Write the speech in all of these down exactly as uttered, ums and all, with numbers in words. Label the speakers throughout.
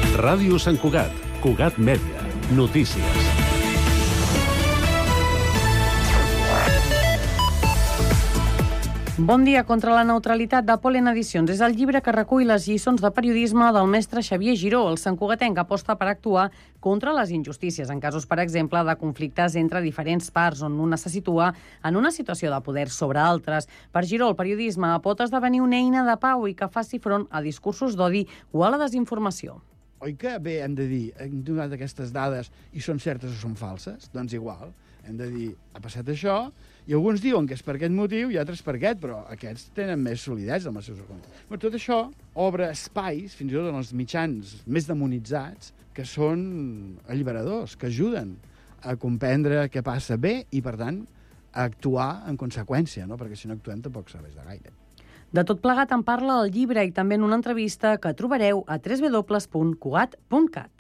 Speaker 1: Ràdio Sant Cugat, Cugat Mèdia, notícies.
Speaker 2: Bon dia. Contra la neutralitat de Polen Edicions és el llibre que recull les lliçons de periodisme del mestre Xavier Giró. El santcugatenc aposta per actuar contra les injustícies, en casos, per exemple, de conflictes entre diferents parts, on una se situa en una situació de poder sobre altres. Per Giró, el periodisme pot esdevenir una eina de pau i que faci front a discursos d'odi o a la desinformació.
Speaker 3: Oi que bé, hem de dir, hem donat aquestes dades i són certes o són falses? Doncs igual, hem de dir, ha passat això, i alguns diuen que és per aquest motiu i altres per aquest, però aquests tenen més solidesa amb els seus arguments. Però tot això obre espais, fins i tot en els mitjans més demonitzats, que són alliberadors, que ajuden a comprendre què passa bé i, per tant, a actuar en conseqüència, no? Perquè si no actuem tampoc serveix de gaire.
Speaker 2: De tot plegat en parla el llibre i també en una entrevista que trobareu a w w w punt cugat punt cat.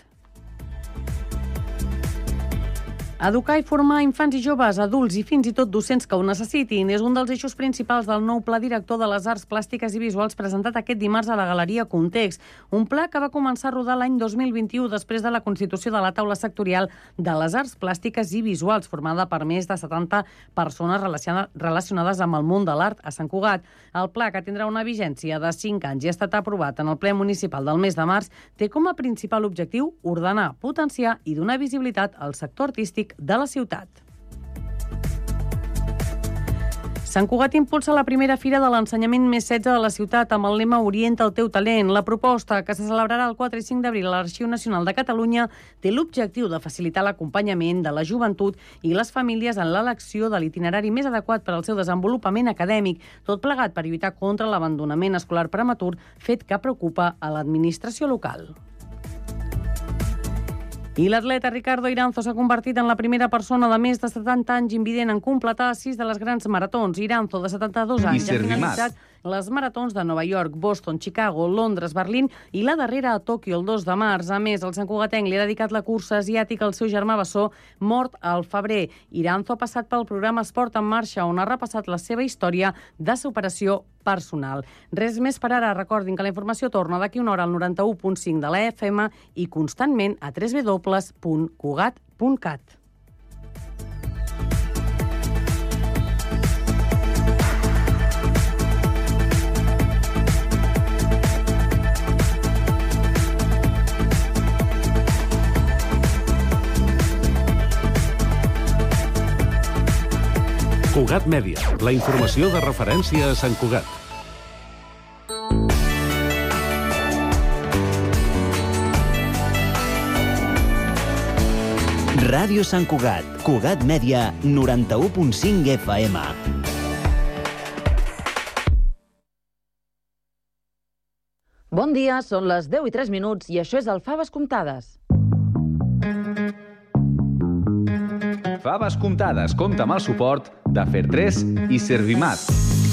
Speaker 2: Educar i formar infants i joves, adults i fins i tot docents que ho necessitin és un dels eixos principals del nou Pla Director de les Arts Plàstiques i Visuals presentat aquest dimarts a la Galeria Context. Un pla que va començar a rodar l'any dos mil vint-i-u després de la constitució de la taula sectorial de les Arts Plàstiques i Visuals, formada per més de setanta persones relacionades amb el món de l'art a Sant Cugat. El pla, que tindrà una vigència de cinc anys i ha estat aprovat en el ple municipal del mes de març, té com a principal objectiu ordenar, potenciar i donar visibilitat al sector artístic de la ciutat. Sant Cugat impulsa la primera fira de l'ensenyament més setze de la ciutat amb el lema Orienta el teu talent. La proposta, que se celebrarà el quatre i cinc d'abril a l'Arxiu Nacional de Catalunya, té l'objectiu de facilitar l'acompanyament de la joventut i les famílies en l'elecció de l'itinerari més adequat per al seu desenvolupament acadèmic, tot plegat per lluitar contra l'abandonament escolar prematur, fet que preocupa a l'administració local. I l'atleta Ricardo Iranzo s'ha convertit en la primera persona de més de setanta anys invident en completar sis de les grans maratons. Iranzo, de setanta-dos anys, ha finalitzat les maratons de Nova York, Boston, Chicago, Londres, Berlín i la darrera a Tòquio el dos de març. A més, el santcugatenc li ha dedicat la cursa asiàtica al seu germà bessó, mort al febrer. Iranzo ha passat pel programa Esport en Marxa, on ha repassat la seva història de superació personal. Res més per ara. Recordin que la informació torna d'aquí una hora al noranta-u punt cinc de la F M i constantment a w w w punt cugat punt cat.
Speaker 1: Cugat Mèdia, la informació de referència a Sant Cugat.
Speaker 4: Ràdio Sant Cugat, Cugat Mèdia, noranta-u punt cinc F M.
Speaker 5: Bon dia, són les deu i tres minuts i això és el Faves Comptades.
Speaker 6: Faves Comptades compta amb el suport de Fer tres i Servimat.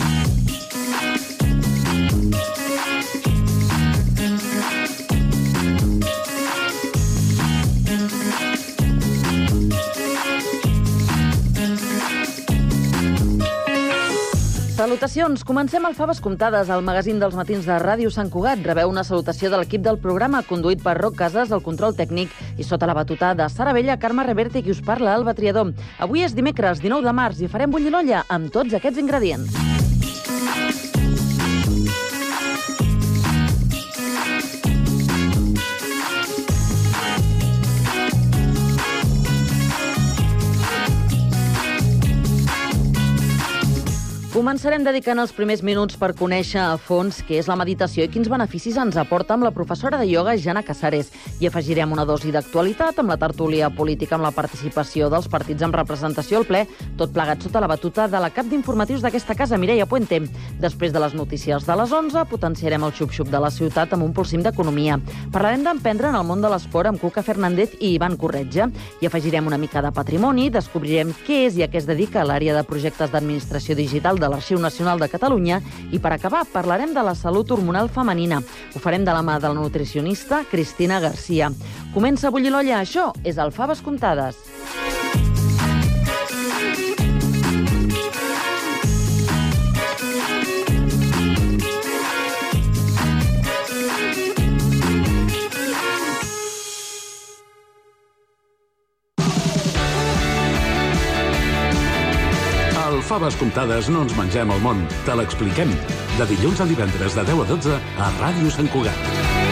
Speaker 5: Salutacions! Comencem el Faves Comptades, el magazín dels matins de Ràdio Sant Cugat. Rebeu una salutació de l'equip del programa, conduït per Roc Casas, el control tècnic, i sota la batuta de Sara Vella, Carme Reverte, qui us parla, Alba Triador. Avui és dimecres, dinou de març, i farem bullir l'olla amb tots aquests ingredients. Començarem dedicant els primers minuts per conèixer a fons què és la meditació i quins beneficis ens aporta amb la professora de ioga Jana Casares. I afegirem una dosi d'actualitat amb la tertúlia política amb la participació dels partits amb representació al ple, tot plegat sota la batuta de la cap d'informatius d'aquesta casa, Mireia Puente. Després de les notícies de les onze, potenciarem el xup-xup de la ciutat amb un polsim d'economia. Parlarem d'emprendre en el món de l'esport amb Cuca Fernández i Ivan Corretja. I afegirem una mica de patrimoni, descobrirem què és i a què es dedica l'àrea de projectes d'administració digital de l'Arxiu Nacional de Catalunya i, per acabar, parlarem de la salut hormonal femenina. Ho farem de la mà de la nutricionista Cristina Garcia. Comença a bullir l'olla. Això és el Faves Comptades.
Speaker 1: faves comptades no ens mengem el món, te l'expliquem. De dilluns a divendres de deu a dotze a Ràdio Sant Cugat.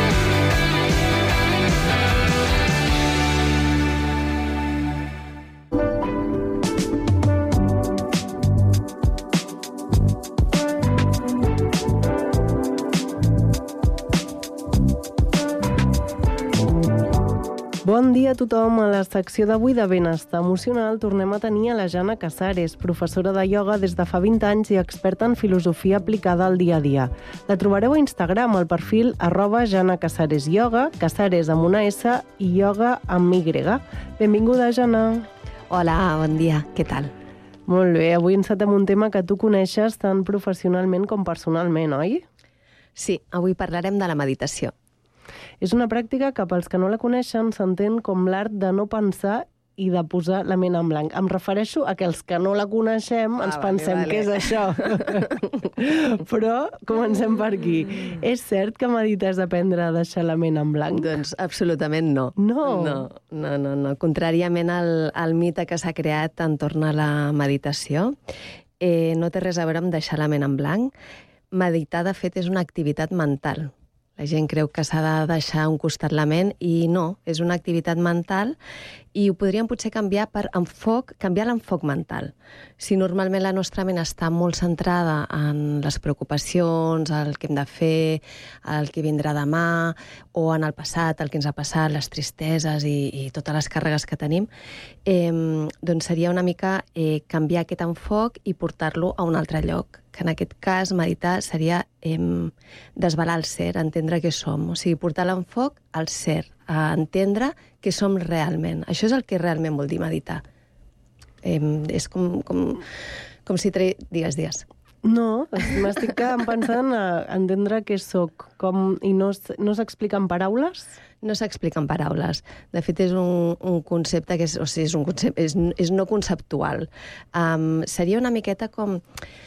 Speaker 7: Bon dia a tothom. A la secció d'avui de Benestar Emocional tornem a tenir a la Jana Casares, professora de ioga des de fa vint anys i experta en filosofia aplicada al dia a dia. La trobareu a Instagram al perfil arroba Jana Casares Ioga, Casares amb una S i ioga amb Y. Benvinguda, Jana.
Speaker 8: Hola, bon dia. Què tal?
Speaker 7: Molt bé. Avui encetem un tema que tu coneixes tant professionalment com personalment, oi?
Speaker 8: Sí, avui parlarem de la meditació.
Speaker 7: És una pràctica que pels que no la coneixen s'entén com l'art de no pensar i de posar la ment en blanc. Em refereixo a que els que no la coneixem ens ah, pensem vale, vale. què és això. Però comencem per aquí. És cert que meditar és aprendre a deixar la ment en blanc?
Speaker 8: Doncs absolutament no.
Speaker 7: No?
Speaker 8: No, no, no. no. Contràriament al, al mite que s'ha creat entorn a la meditació, eh, no té res a veure amb deixar la ment en blanc. Meditar, de fet, és una activitat mental. La gent creu que s'ha de deixar un costat la ment i no, és una activitat mental i ho podríem potser canviar per enfoc, canviar l'enfoc mental. Si normalment la nostra ment està molt centrada en les preocupacions, el que hem de fer, el que vindrà demà, o en el passat, el que ens ha passat, les tristeses i, i totes les càrregues que tenim, eh, doncs seria una mica eh, canviar aquest enfoc i portar-lo a un altre lloc, que en aquest cas meditar seria eh, desvelar el ser, entendre què som, o sigui, portar l'enfoc al ser, a entendre què som realment. Això és el que realment vol dir meditar. Eh, és com, com, com si tre... Digues, digues.
Speaker 7: No, m'estic pensant a entendre què soc, com, i no, no s'explica en paraules?
Speaker 8: No s'explica en paraules. De fet, és un, un concepte que és, o sigui, és, un concepte, és, és no conceptual. Um, seria una miqueta com...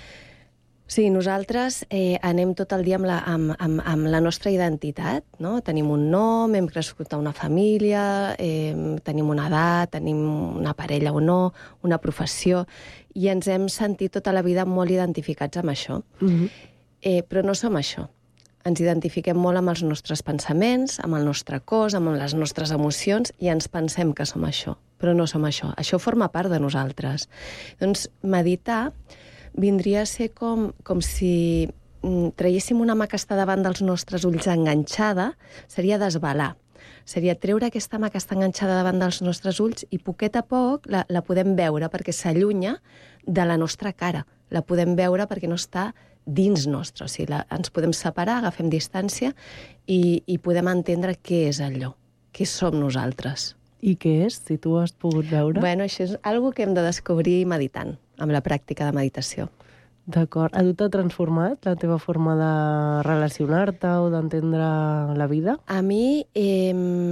Speaker 8: Sí, nosaltres eh, anem tot el dia amb la, amb, amb, amb la nostra identitat, no? Tenim un nom, hem crescut a una família, eh, tenim una edat, tenim una parella o no, una professió, i ens hem sentit tota la vida molt identificats amb això. Mm-hmm. eh, però no som això. Ens identifiquem molt amb els nostres pensaments, amb el nostre cos, amb les nostres emocions, i ens pensem que som això, però no som això. Això forma part de nosaltres. Doncs meditar vindria a ser com, com si mm, traiéssim una mà que està davant dels nostres ulls enganxada, seria desvelar. Seria treure aquesta mà que està enganxada davant dels nostres ulls i poquet a poc la, la podem veure perquè s'allunya de la nostra cara. La podem veure perquè no està dins nostre. O sigui, la, ens podem separar, agafem distància i, i podem entendre què és allò, què som nosaltres.
Speaker 7: I què és, si tu has pogut veure?
Speaker 8: Bueno, això és una que hem de descobrir meditant, amb la pràctica de meditació.
Speaker 7: D'acord. A tu t'ha transformat la teva forma de relacionar-te o d'entendre la vida?
Speaker 8: A mi, eh,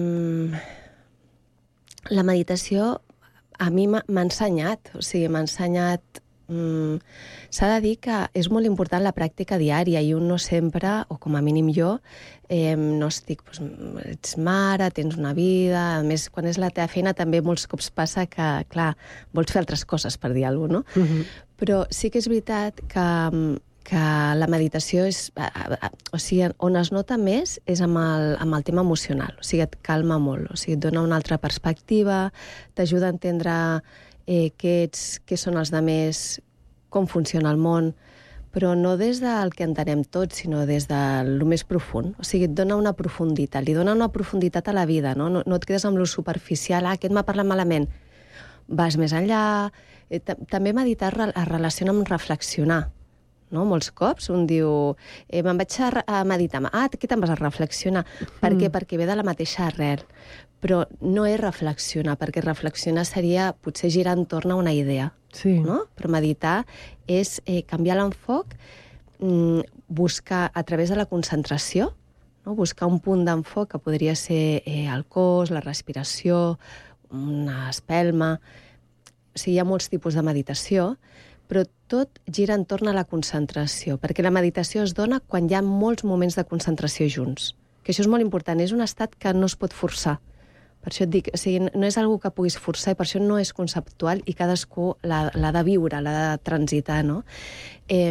Speaker 8: la meditació a mi m'ha ensenyat, o sigui, m'ha ensenyat... Mm, s'ha de dir que és molt important la pràctica diària i un no sempre, o com a mínim jo, eh, no estic, doncs, ets mare, tens una vida, a més, quan és la teva feina també molts cops passa que, clar, vols fer altres coses, per dir alguna cosa, no? Uh-huh. Però sí que és veritat que, que la meditació és... O sigui, on es nota més és amb el, amb el tema emocional, o sigui, et calma molt, o sigui, et dona una altra perspectiva, t'ajuda a entendre eh, què ets, què són els altres, com funciona el món, però no des del que entenem tots, sinó des del més profund. O sigui, et dona una profunditat, li dona una profunditat a la vida, no? No, no et quedes amb lo superficial, ah, aquest m'ha parlat malament. Vas més enllà. Eh, també meditar es relaciona amb reflexionar. No? Molts cops un diu, eh, me'n vaig a, a meditar, ah, què te'n vas a reflexionar? Per mm. què? Perquè ve de la mateixa arrel. Però no és reflexionar, perquè reflexionar seria potser girar entorn a una idea.
Speaker 7: Sí.
Speaker 8: No? Però meditar és eh, canviar l'enfoc, mm, buscar a través de la concentració, no? Buscar un punt d'enfoc que podria ser eh, el cos, la respiració, una espelma... O sigui, hi ha molts tipus de meditació, però tot gira entorn a la concentració, perquè la meditació es dona quan hi ha molts moments de concentració junts. Que això és molt important, és un estat que no es pot forçar, Per això et dic, o sigui, no és algo que puguis forçar i per això no és conceptual i cadascú l'ha de viure, l'ha de transitar, no? Eh,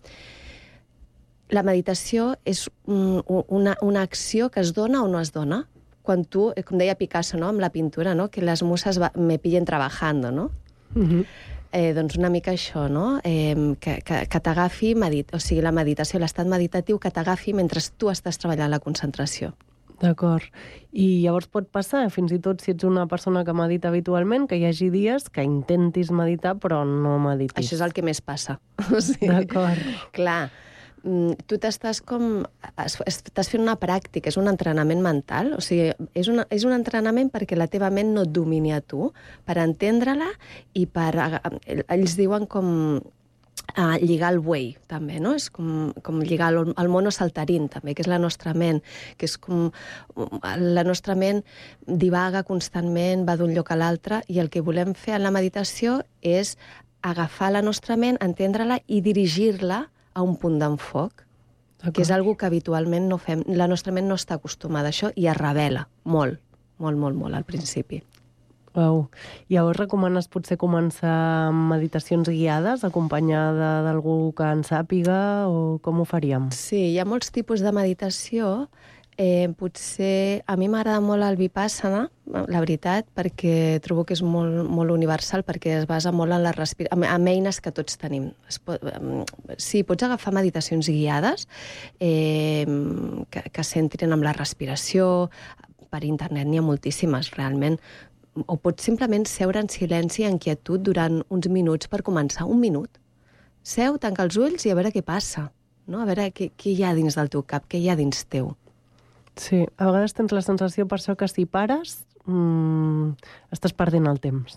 Speaker 8: la meditació és una, una acció que es dona o no es dona. Quan tu, com deia Picasso, no? Amb la pintura, no? Que les muses va, me pillen trabajando, no? Uh-huh. Eh, doncs una mica això, no? Eh, que que, que t'agafi, medit o sigui, la meditació, l'estat meditatiu, que t'agafi mentre tu estàs treballant la concentració.
Speaker 7: D'acord. I llavors pot passar, fins i tot si ets una persona que medita habitualment, que hi hagi dies que intentis meditar però no meditis.
Speaker 8: Això és el que més passa. O sigui,
Speaker 7: d'acord.
Speaker 8: Clar, tu t'estàs com... estàs fent una pràctica, és un entrenament mental, o sigui, és, una, és un entrenament perquè la teva ment no et domini a tu, per entendre-la i per... Ells diuen com uh, lligar el buey, també, no? És com, com lligar el, el mono saltarín, també, que és la nostra ment, que és com... La nostra ment divaga constantment, va d'un lloc a l'altre, i el que volem fer en la meditació és agafar la nostra ment, entendre-la i dirigir-la a un punt d'enfoc, que és algo que habitualment no fem. La nostra ment no està acostumada a això i es revela molt, molt, molt, molt al principi.
Speaker 7: Wow. Llavors recomanes potser començar amb meditacions guiades, acompanyada d'algú que en sàpiga, o com ho faríem?
Speaker 8: Sí, hi ha molts tipus de meditació. Eh, potser a mi m'agrada molt el Vipassana, la veritat, perquè trobo que és molt, molt universal, perquè es basa molt en la respiració, amb eines que tots tenim. Es pot, sí, pots agafar meditacions guiades eh, que, que centrin en la respiració. Per internet n'hi ha moltíssimes, realment. O pots simplement seure en silenci i en quietud durant uns minuts per començar. Un minut. Seu, tanca els ulls i a veure què passa. No? A veure què, què hi ha dins del teu cap, què hi ha dins teu.
Speaker 7: Sí, a vegades tens la sensació per això que si pares mmm, estàs perdent el temps.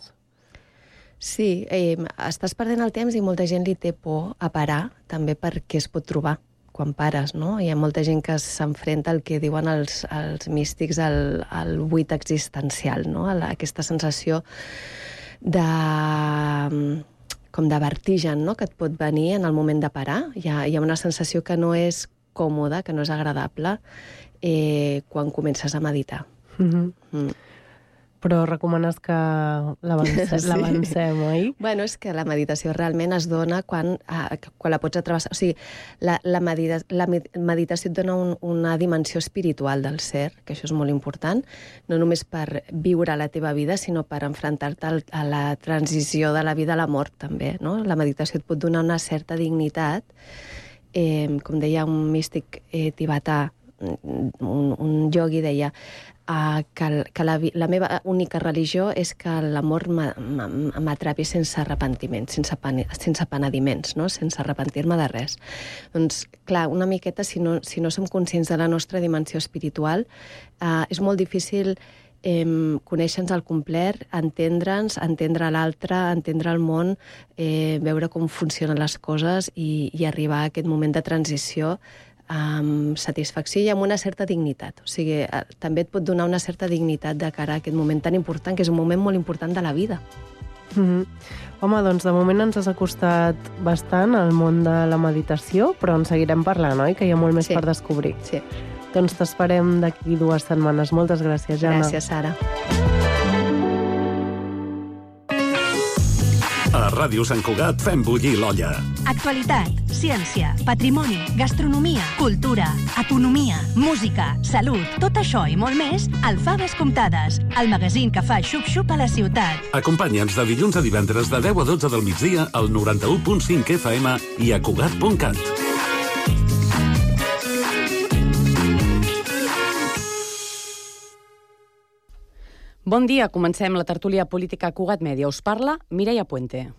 Speaker 8: Sí, eh, estàs perdent el temps i molta gent li té por a parar, també perquè es pot trobar quan pares, no? Hi ha molta gent que s'enfrenta al que diuen els, els místics al, al buit existencial, no? A la, aquesta sensació de... com de vertigen, no? Que et pot venir en el moment de parar. Hi ha, hi ha una sensació que no és còmoda, que no és agradable, eh, quan comences a meditar. Mm-hmm. Mm.
Speaker 7: Però recomanes que l'avancem, sí. l'avancem, oi?
Speaker 8: Bueno, és que la meditació realment es dona quan, eh, quan la pots atravessar. O sigui, la, la, medita, la meditació et dona un, una dimensió espiritual del ser, que això és molt important, no només per viure la teva vida, sinó per enfrontar-te a la transició de la vida a la mort, també, no? La meditació et pot donar una certa dignitat. Eh, com deia un místic eh, tibetà, un, un iogui deia uh, que, que la, la meva única religió és que l'amor m'atrapi sense arrepentiment, sense, sense penediments, no? Sense arrepentir-me de res. Doncs, clar, una miqueta, si no, si no som conscients de la nostra dimensió espiritual, uh, és molt difícil Eh, conèixer-nos al complet, entendre'ns, entendre l'altre, entendre el món, eh, veure com funcionen les coses i, i arribar a aquest moment de transició amb satisfacció i amb una certa dignitat. O sigui, eh, també et pot donar una certa dignitat de cara a aquest moment tan important, que és un moment molt important de la vida.
Speaker 7: Mm-hmm. Home, doncs de moment ens has acostat bastant al món de la meditació, però en seguirem parlant, oi? Que hi ha molt més
Speaker 8: sí.
Speaker 7: per descobrir.
Speaker 8: Sí.
Speaker 7: Doncs t'esperem d'aquí dues setmanes. Moltes gràcies, Jana.
Speaker 8: Gràcies, Sara.
Speaker 1: A Ràdio Sant Cugat fem bullir l'olla.
Speaker 9: Actualitat, ciència, patrimoni, gastronomia, cultura, economia, música, salut, tot això i molt més al Faves Comptades, el magazín que fa xup-xup a la ciutat.
Speaker 1: Acompanya'ns de dilluns a divendres de deu a dotze del migdia al noranta-u punt cinc F M i a Cugat punt cat.
Speaker 2: Bon dia, comencem la tertúlia política a Cugat Mèdia. Us parla Mireia Puente.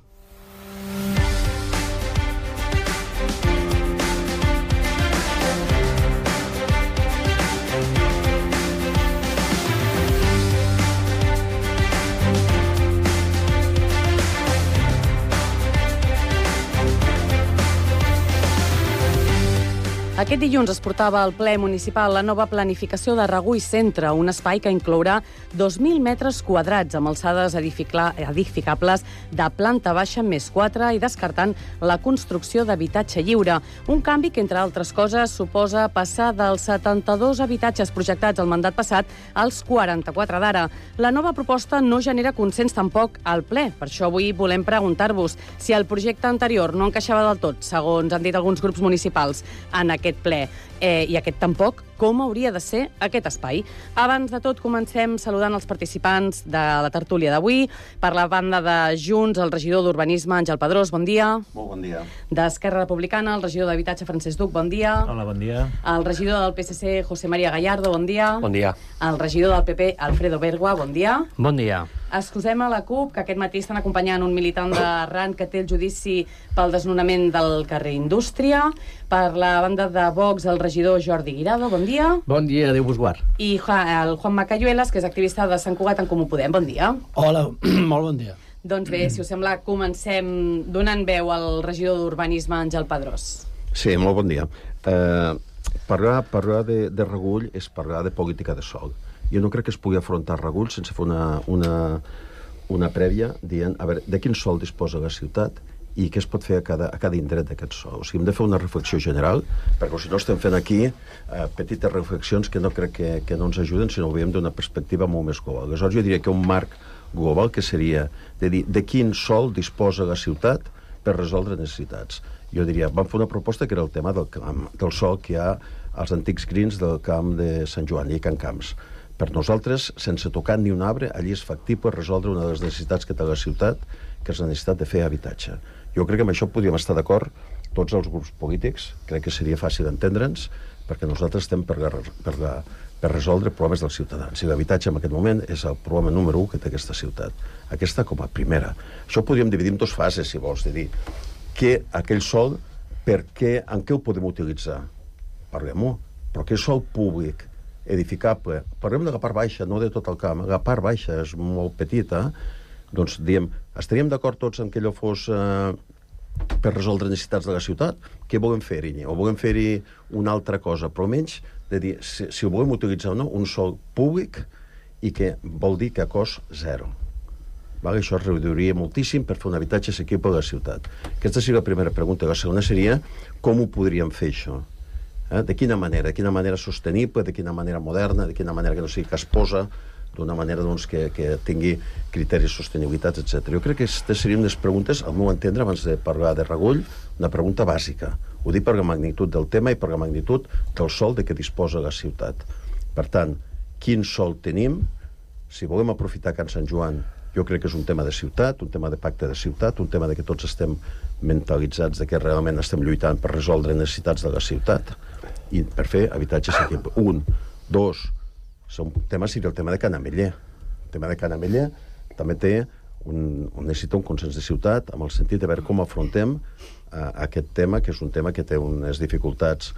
Speaker 2: Aquest dilluns es portava al ple municipal la nova planificació de Regull Centre, un espai que inclourà dos mil metres quadrats amb alçades edificables de planta baixa més quatre i descartant la construcció d'habitatge lliure. Un canvi que, entre altres coses, suposa passar dels setanta-dos habitatges projectats al mandat passat als quaranta-quatre d'ara. La nova proposta no genera consens tampoc al ple. Per això avui volem preguntar-vos si el projecte anterior no encaixava del tot, segons han dit alguns grups municipals, en aquest ple. Eh, I aquest tampoc, com hauria de ser aquest espai. Abans de tot, comencem saludant els participants de la tertúlia d'avui. Per la banda de Junts, el regidor d'Urbanisme, Àngel Pedrós, bon dia.
Speaker 10: Molt bon dia.
Speaker 2: D'Esquerra Republicana, el regidor d'Habitatge, Francesc Duc, bon dia.
Speaker 11: Hola, bon dia.
Speaker 2: El regidor del P S C, José María Gallardo, bon dia.
Speaker 11: Bon dia.
Speaker 2: El regidor del P P, Alfredo Bergua, bon dia.
Speaker 11: Bon dia.
Speaker 2: Excusem a la CUP, que aquest matí estan acompanyant un militant de RAN que té el judici pel desnonament del carrer Indústria. Per la banda de Vox, el regidor Jordi Guirado, bon dia.
Speaker 11: Bon dia, Déu vos guard.
Speaker 2: I el Juan Macayuelas, que és activista de Sant Cugat en Comú Podem, bon dia.
Speaker 12: Hola, molt bon dia.
Speaker 2: Doncs bé, si us sembla, comencem donant veu al regidor d'Urbanisme, Àngel Pedrós.
Speaker 10: Sí, molt bon dia. Uh, parlar parlar de, de Regull és parlar de política de sòl. Jo no crec que es pugui afrontar Regull sense fer una, una, una prèvia dient a veure, de quin sòl disposa la ciutat i què es pot fer a cada, a cada indret d'aquest sòl. O sigui, hem de fer una reflexió general, perquè si no estem fent aquí eh, petites reflexions que no crec que, que no ens ajuden, sinó ho veiem d'una perspectiva molt més global. Aleshores, jo diria que un marc global que seria de dir de quin sòl disposa la ciutat per resoldre necessitats. Jo diria, vam fer una proposta que era el tema del, camp, del sòl que hi ha als antics greens del camp de Sant Joan, i Can Camps. Per nosaltres, sense tocar ni un arbre, allí és factible resoldre una de les necessitats que té la ciutat, que és la necessitat de fer habitatge. Jo crec que amb això podríem estar d'acord tots els grups polítics, crec que seria fàcil entendre'ns, perquè nosaltres estem per, per, per resoldre problemes dels ciutadans. I l'habitatge en aquest moment és el problema número u que té aquesta ciutat. Aquesta com a primera. Això ho podríem dividir en dues fases, si vols, de dir que aquell sòl, per què, en què ho podem utilitzar? Parlem-ho, però aquell sòl públic edificable, parlem de la part baixa, no de tot el camp, la part baixa és molt petita, doncs diem, estaríem d'acord tots en que allò fos eh, per resoldre necessitats de la ciutat? Què volem fer-hi? O volem fer-hi una altra cosa? Però almenys de dir, si, si ho volem utilitzar o no, un sòl públic i que vol dir que a cost zero. Vale? Això es reduiria moltíssim per fer un habitatge assequible a la ciutat. Aquesta seria la primera pregunta. La segona seria, com ho podríem fer això? Eh? De quina manera? De quina manera sostenible, de quina manera moderna, de quina manera que no sigui casposa, d'una manera doncs, que, que tingui criteris de sostenibilitat, etcètera. Jo crec que aquestes serien les preguntes, al meu entendre, abans de parlar de Regull, una pregunta bàsica. Ho dic per la magnitud del tema i per la magnitud del sòl de què disposa la ciutat. Per tant, quin sòl tenim? Si volem aprofitar Can Sant Joan, jo crec que és un tema de ciutat, un tema de pacte de ciutat, un tema de que tots estem mentalitzats de que realment estem lluitant per resoldre necessitats de la ciutat i per fer habitatge assequible. Un. Dos. Un tema seria el tema de Canameller. El tema de Canameller també té un, un, necessita un consens de ciutat amb el sentit de veure com afrontem uh, aquest tema, que és un tema que té unes dificultats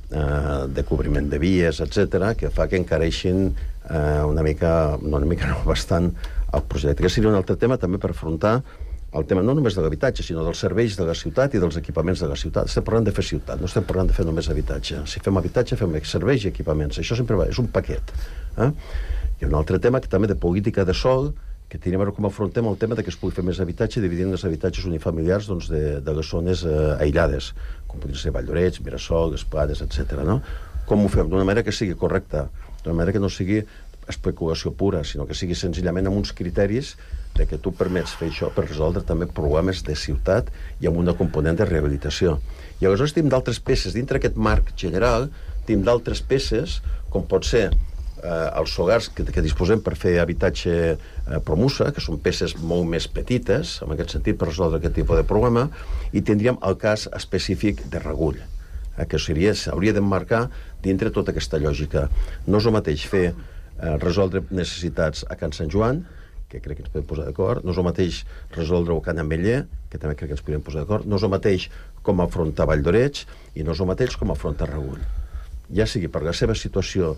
Speaker 10: uh, de cobriment de vies, etcètera, que fa que encareixin uh, una mica, no una mica, no, bastant el projecte. Que seria un altre tema també per afrontar el tema no només de l'habitatge, sinó dels serveis de la ciutat i dels equipaments de la ciutat. Estem parlant de fer ciutat, no estem parlant de fer només habitatge. Si fem habitatge, fem serveis i equipaments. Això sempre va, és un paquet. Eh? Hi ha un altre tema que també de política de sòl, que tindria a veure com afrontem el tema de que es pugui fer més habitatge dividint els habitatges unifamiliars doncs, de, de les zones eh, aïllades, com podria ser Valldoreix, Mirasol, Esplades, etcètera. No? Com ho fem? D'una manera que sigui correcta, d'una manera que no sigui especulació pura, sinó que sigui senzillament amb uns criteris de que tu permets fer això per resoldre també problemes de ciutat i amb una component de rehabilitació. I aleshores tenim d'altres peces, dintre aquest marc general, tenim d'altres peces, com pot ser eh, els solars que, que disposem per fer habitatge eh, promusa, que són peces molt més petites, en aquest sentit, per resoldre aquest tipus de problema, i tindríem el cas específic de Regull, eh, que seria, s'hauria d'emmarcar dintre tota aquesta lògica. No és el mateix fer eh, resoldre necessitats a Can Sant Joan, que crec que ens podem posar d'acord, no és el mateix resoldre-ho a Can Ametller, que també crec que ens podem posar d'acord, no és el mateix com afrontar Valldoreix i no és el mateix com afrontar Regull. Ja sigui per la seva situació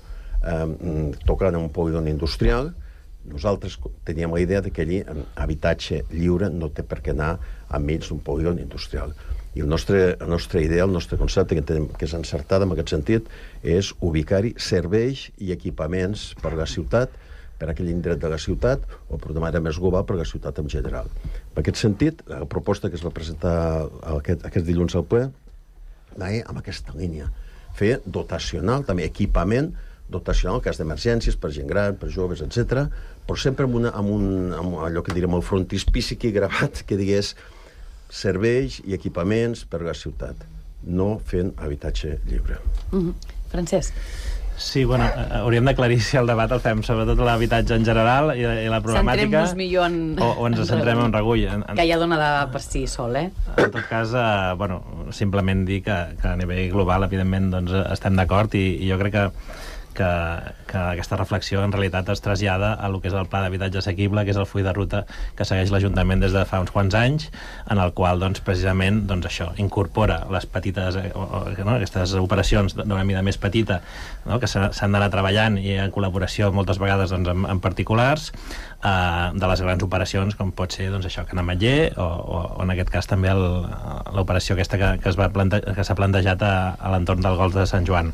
Speaker 10: eh, tocant en un polígon industrial, nosaltres teníem la idea de que allí habitatge lliure no té per què anar enmig d'un polígon industrial. I la nostra, la nostra idea, el nostre concepte, que entenem que és encertada en aquest sentit, és ubicar-hi serveis i equipaments per a la ciutat, per a aquell indret de la ciutat, o per una manera més global per a la ciutat en general. En aquest sentit, la proposta que es va presentar aquest, aquest dilluns al ple va amb aquesta línia. Fer dotacional, també equipament dotacional, en cas d'emergències, per gent gran, per joves, etcètera, però sempre amb, una, amb, un, amb allò que direm el frontispici aquí gravat, que digués serveis i equipaments per a la ciutat, no fent habitatge lliure.
Speaker 2: Mm-hmm. Francesc.
Speaker 12: Sí, bueno, hauríem d'aclarir si el debat el fem sobretot l'habitatge en general i, i la problemàtica...
Speaker 2: Centrem-nos millor en...
Speaker 12: O, o ens centrem en Regull. En, en...
Speaker 2: Que ja dona de per si sol, eh?
Speaker 12: En tot cas, eh, bueno, simplement dir que, que a nivell global, evidentment, doncs, estem d'acord i, i jo crec que Que, que aquesta reflexió en realitat es trasllada a lo que és el pla d'habitatge assequible, que és el full de ruta que segueix l'Ajuntament des de fa uns quants anys, en el qual, doncs, precisament, doncs, això, incorpora les petites, o, o, no, aquestes operacions d'una mida més petita, no, que s'han d'anar treballant i en col·laboració moltes vegades doncs, amb, amb particulars, eh, de les grans operacions, com pot ser doncs, això, Can Ametller, o, o, o en aquest cas també l'operació aquesta que, que es va plante que s'ha plantejat a, a l'entorn del Golf de Sant Joan.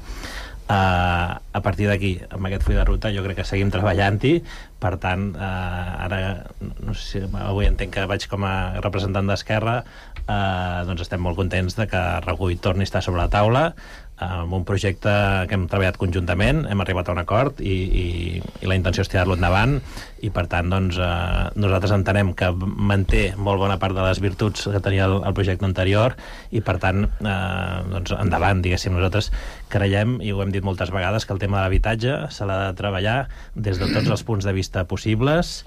Speaker 12: Uh, a partir d'aquí, amb aquest full de ruta jo crec que seguim treballant-hi, per tant uh, ara no sé si avui entenc que vaig com a representant d'Esquerra, uh, doncs estem molt contents de que Regull torni a estar sobre la taula amb un projecte que hem treballat conjuntament, hem arribat a un acord i, i, i la intenció és tirar-lo endavant i per tant doncs, eh, nosaltres entenem que manté molt bona part de les virtuts que tenia el, el projecte anterior i per tant eh, doncs, endavant, diguéssim. Nosaltres creiem, i ho hem dit moltes vegades, que el tema de l'habitatge se l'ha de treballar des de tots els punts de vista possibles,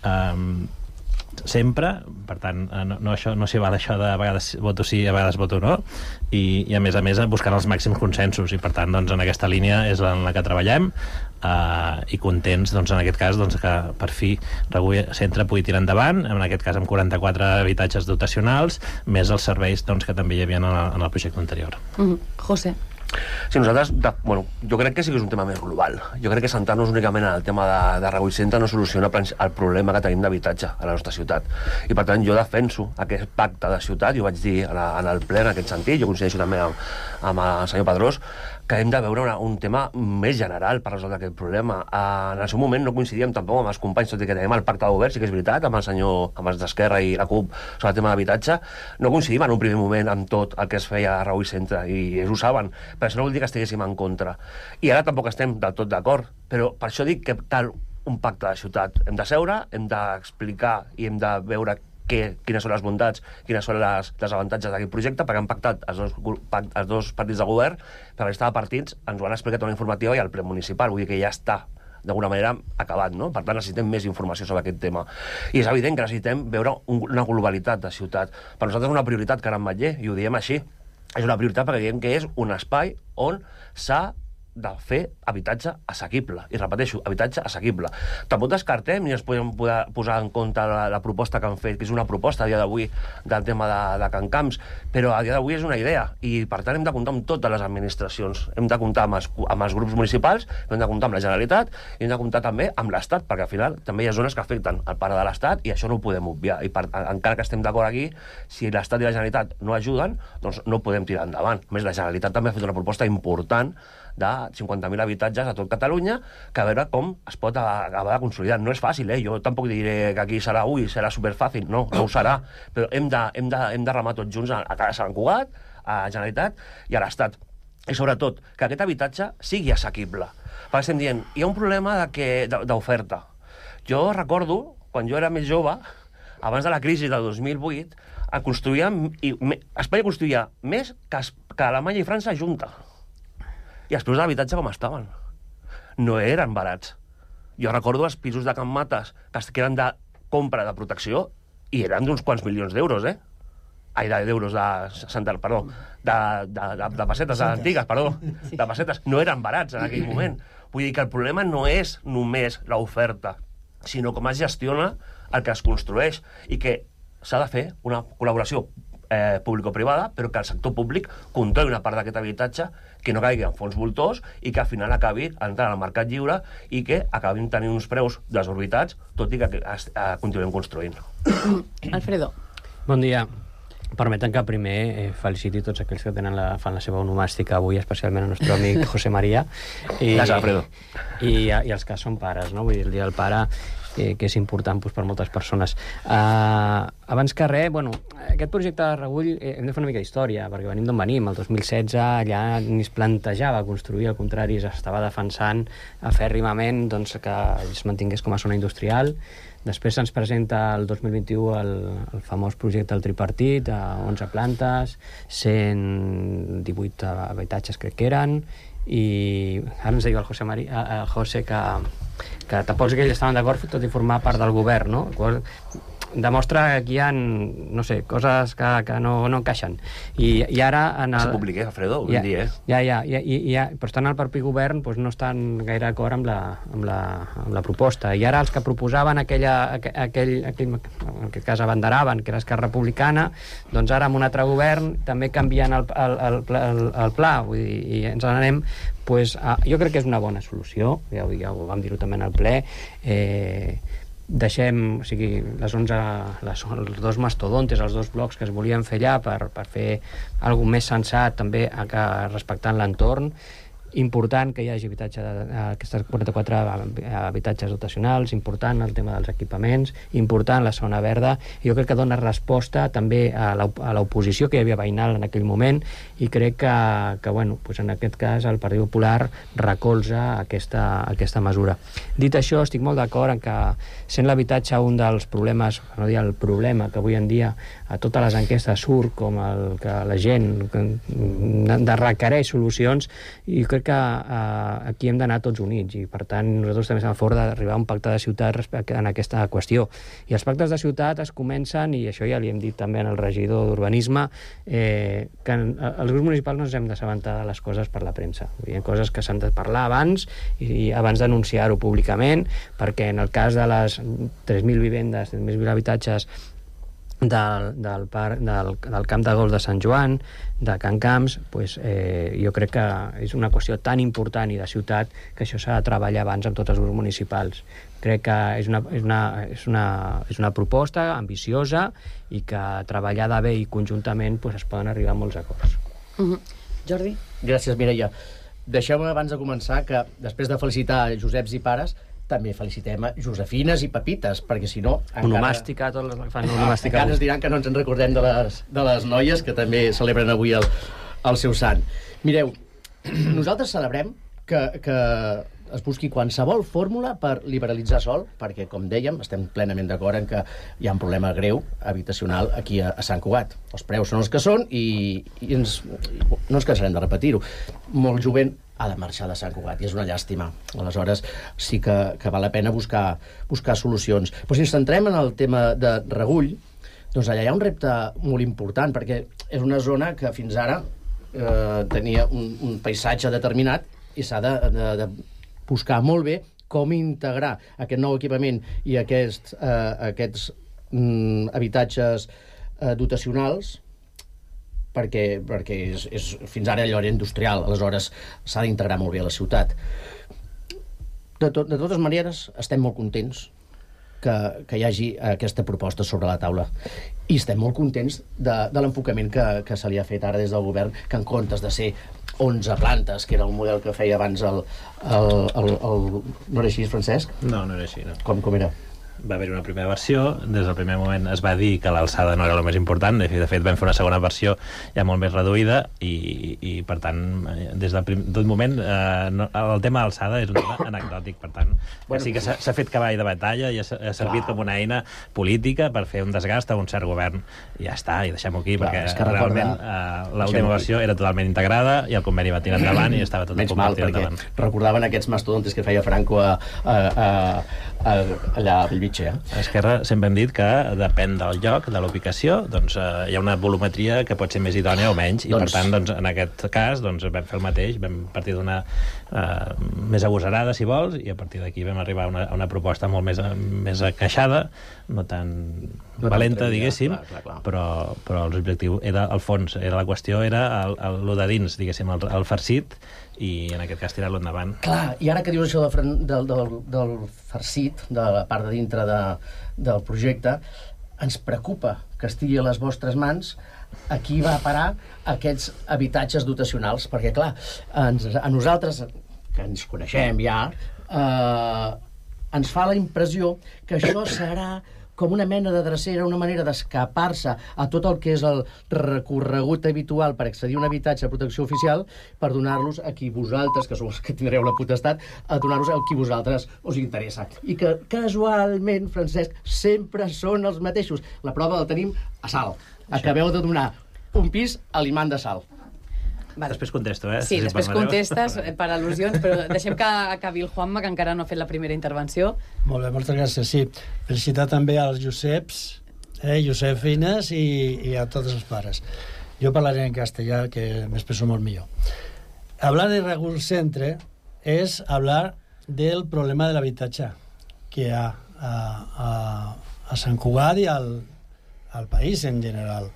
Speaker 12: eh, sempre, per tant no, no, això, no s'hi val això de a vegades voto sí, a vegades voto no, i, i a més a més buscant els màxims consensos i per tant doncs en aquesta línia és en la que treballem eh, i contents doncs en aquest cas doncs, que per fi Regull Centre pugui tirar endavant, en aquest cas amb quaranta-quatre habitatges dotacionals, més els serveis doncs, que també hi havia en el, en el projecte anterior.
Speaker 2: Mm-hmm. José.
Speaker 11: Sí, nosaltres, de, bueno, jo crec que sí que és un tema més global. Jo crec que centrar-nos únicament en el tema de, de Regull Centre no soluciona el problema que tenim d'habitatge a la nostra ciutat. I per tant jo defenso aquest pacte de ciutat, jo vaig dir en, en el ple en aquest sentit, jo coincideixo també amb, amb el senyor Pedrós, que hem de veure una, un tema més general per resoldre aquest problema. En el seu moment no coincidíem tampoc amb els companys, tot i que tenim el pacte obert, sí que és veritat, amb el senyor, amb els d'Esquerra i la CUP sobre el tema d'habitatge, no coincidim en un primer moment amb tot el que es feia a Regull Centre, i ells ho saben, però això no vol dir que estiguéssim en contra. I ara tampoc estem del tot d'acord, però per això dic que cal un pacte de ciutat. Hem de seure, hem d'explicar i hem de veure que, quines són les bondats, quines són les desavantatges d'aquest projecte, perquè han pactat els dos, els dos partits de govern, perquè la resta de partits ens ho han explicat una informativa i al ple municipal, vull dir que ja està d'alguna manera acabat, no? Per tant, necessitem més informació sobre aquest tema. I és evident que necessitem veure un, una globalitat de ciutat. Per nosaltres és una prioritat Can Ametller, i ho diem així. És una prioritat perquè diem que és un espai on s'ha de fer habitatge assequible. I repeteixo, habitatge assequible. Tampoc descartem ni ens podem poder posar en compte la, la proposta que han fet, que és una proposta a dia d'avui del tema de, de Can Camps, però a dia d'avui és una idea i per tant hem de comptar amb totes les administracions. Hem de comptar amb els, amb els grups municipals, hem de comptar amb la Generalitat i hem de comptar també amb l'Estat, perquè al final també hi ha zones que afecten el pare de l'Estat i això no ho podem obviar. I per, encara que estem d'acord aquí, si l'Estat i la Generalitat no ajuden, doncs no podem tirar endavant. A més, la Generalitat també ha fet una proposta important de cinquanta mil habitatges a tot Catalunya, que a veure com es pot acabar de consolidar. No és fàcil, eh? Jo tampoc diré que aquí serà, ui, serà superfàcil. No, no ho serà. Però hem de, hem de, hem de remar tots junts a, a Sant Cugat, a la Generalitat i a l'Estat. I sobretot, que aquest habitatge sigui assequible. Perquè estem dient, hi ha un problema d'oferta. Jo recordo, quan jo era més jove, abans de la crisi del dos mil vuit, construïa, i, Espanya construïa més que, que Alemanya i França junta. I els preus de l'habitatge com estaven? No eren barats. Jo recordo els pisos de Can Mates que eren de compra de protecció i eren d'uns quants milions d'euros, eh? Ai, d'euros, de... perdó, de, de, de, de pessetes, de antigues, perdó, de pessetes. No eren barats en aquell moment. Vull dir que el problema no és només l'oferta, sinó com es gestiona el que es construeix i que s'ha de fer una col·laboració Eh, público-privada, però que el sector públic controli una part d'aquest habitatge, que no caigui en fons voltors i que al final acabi entrant al mercat lliure i que acabin tenint uns preus desorbitats, tot i que es, eh, continuem construint.
Speaker 2: Alfredo.
Speaker 13: Bon dia. permeten que primer eh, feliciti tots aquells que tenen la, fan la seva onomàstica avui, especialment el nostre amic José María. I,
Speaker 11: Gràcies, Alfredo.
Speaker 13: I, I els que són pares, no? Vull dir, el dia del pare, eh, que és important pues, per moltes persones. Uh, abans que res, bueno, aquest projecte de Regull eh, hem de fer una mica d'història, perquè venim d'on venim. El dos mil setze allà ni es plantejava construir, al contrari, s'estava defensant afèrrimament doncs, que es mantingués com a zona industrial. Després se'ns presenta el dos mil vint-i-u el, el famós projecte del tripartit, a onze plantes, cent divuit habitatges crec que eren, i ara ens diu el José, María, el José que, que tampoc que ells estaven d'acord tot i formar part del govern, no? Demostra que aquí hi ha, no sé, coses que, que no, no encaixen. I, i ara... En el...
Speaker 11: És complicat, Alfredo, ho
Speaker 13: ja,
Speaker 11: dir, eh?
Speaker 13: Ja, ja, ja, ja, però estan al propi govern doncs no estan gaire d'acord amb, la, amb, la, amb la proposta. I ara els que proposaven aquella, aquell, aquell, en aquest cas abanderaven, que era Esquerra Republicana, doncs ara amb un altre govern també canvien el, el, el, el, el pla, vull dir, i ens n'anem. Pues, uh, jo crec que és una bona solució, ja, ja ho vam dir-ho també en el ple, eh, deixem, o sigui, les onze, les, els dos mastodontes, els dos blocs que es volien fer allà per, per fer alguna més sensat també a que, respectant l'entorn. Important que hi hagi habitatge de, aquestes quaranta-quatre habitatges dotacionals, important el tema dels equipaments, important la zona verda. Jo crec que dona resposta també a l'oposició que hi havia veïnal en aquell moment, i crec que, que bueno, pues en aquest cas el Partit Popular recolza aquesta, aquesta mesura. Dit això, estic molt d'acord en que sent l'habitatge un dels problemes, no dir el problema que avui en dia a totes les enquestes surt com el que la gent de requereix solucions, i crec que uh, aquí hem d'anar tots units, i per tant nosaltres també estem a favor d'arribar a un pacte de ciutat en aquesta qüestió. I els pactes de ciutat es comencen, i això ja li hem dit també al regidor d'Urbanisme, eh, que els grups municipals no ens hem d'assabentar de les coses per la premsa. Hi ha coses que s'han de parlar abans, i abans d'anunciar-ho públicament, perquè en el cas de les tres mil vivendes, tres mil habitatges del, del, parc, del, del camp de golf de Sant Joan, de Can Camps, pues, eh, jo crec que és una qüestió tan important i de ciutat que això s'ha de treballar abans amb tots els grups municipals. Crec que és una, és una, és una, és una proposta ambiciosa, i que treballada bé i conjuntament pues, es poden arribar a molts acords.
Speaker 2: Uh-huh. Jordi?
Speaker 14: Gràcies, Mireia. Deixeu-me abans de començar que, després de felicitar Joseps i pares, també felicitem a Josefines i Pepites, perquè si no...
Speaker 13: Onomàstica, tots els que fan onomàstica.
Speaker 14: Encara ens diran que no ens en recordem de les, de les noies que també celebren avui el, el seu sant. Mireu, nosaltres celebrem que, que es busqui qualsevol fórmula per liberalitzar sòl, perquè, com dèiem, estem plenament d'acord en que hi ha un problema greu habitacional aquí a, a Sant Cugat. Els preus són els que són i, i ens, no ens cansarem de repetir-ho. Molt jovent ha de marxar de Sant Cugat, i és una llàstima. Aleshores, sí que, que val la pena buscar, buscar solucions. Però si ens centrem en el tema de Regull, doncs allà hi ha un repte molt important, perquè és una zona que fins ara eh, tenia un, un paisatge determinat, i s'ha de, de, de buscar molt bé com integrar aquest nou equipament i aquests, eh, aquests mm, habitatges eh, dotacionals, perquè, perquè és, és, fins ara allò era industrial, aleshores s'ha d'integrar molt bé a la ciutat. De, to, de totes maneres, estem molt contents que, que hi hagi aquesta proposta sobre la taula, i estem molt contents de, de l'enfocament que, que se li ha fet ara des del govern, que en comptes de ser onze plantes, que era el model que feia abans el... el, el, el... No era així, Francesc?
Speaker 12: No, no era així, no.
Speaker 14: Com, com era?
Speaker 12: Va haver una primera versió, des del primer moment es va dir que l'alçada no era el més important, de fet vam fer una segona versió ja molt més reduïda, i, i per tant, des del prim, tot moment eh, no, el tema d'alçada és un tema anecdòtic, per tant, bueno, sí que s'ha fet cavall de batalla i ha, ha servit clar. com una eina política per fer un desgast a un cert govern, i ja està, i deixem-ho aquí, clar, perquè que realment eh, l'última versió era totalment integrada i el conveni va tirar endavant i estava tot compartit endavant.
Speaker 14: Recordaven aquests mastodontes que feia Franco a, a, a, a, allà a Bellvitge.
Speaker 12: A Esquerra sempre hem dit que depèn del lloc, de l'ubicació, doncs eh, hi ha una volumetria que pot ser més idònia o menys, i doncs... per tant, doncs, en aquest cas, doncs, vam fer el mateix, vam partir d'una eh, més agosarada, si vols, i a partir d'aquí vam arribar a una, a una proposta molt més, més encaixada, no tan no valenta, diguéssim, clar, clar, clar. Però, però l'objectiu era, al fons, era la qüestió era el, el, el de dins, diguéssim, el, el farcit, i en aquest cas tirar-lo endavant.
Speaker 14: Clar, i ara que dius això del, del, del, del farcit, de la part de dintre de, del projecte, ens preocupa que estigui a les vostres mans aquí va a parar aquests habitatges dotacionals, perquè, clar, ens, a nosaltres, que ens coneixem ja, eh, ens fa la impressió que això serà com una mena de drecera, una manera d'escapar-se a tot el que és el recorregut habitual per accedir a un habitatge de protecció oficial, per donar-los a qui vosaltres, que sou els que tindreu la potestat, a donar-los a qui vosaltres us interessa. I que, casualment, Francesc, sempre són els mateixos. La prova la tenim a Salt. Acabeu de donar un pis a l'imant de Salt.
Speaker 12: Vale. Després contesto, eh?
Speaker 2: Sí,
Speaker 12: si
Speaker 2: després contestes per al·lusions, però deixem que acabi el Juanma, que encara no ha fet la primera intervenció.
Speaker 15: Molt bé, moltes gràcies, sí. Felicitar també als Joseps, eh, Josefines i, i a tots els pares. Jo parlaré en castellà, que m'expreso molt millor. Hablar de Regul Centre és hablar del problema de l'habitatge que hi ha a, a, a Sant Cugat i al, al país en general.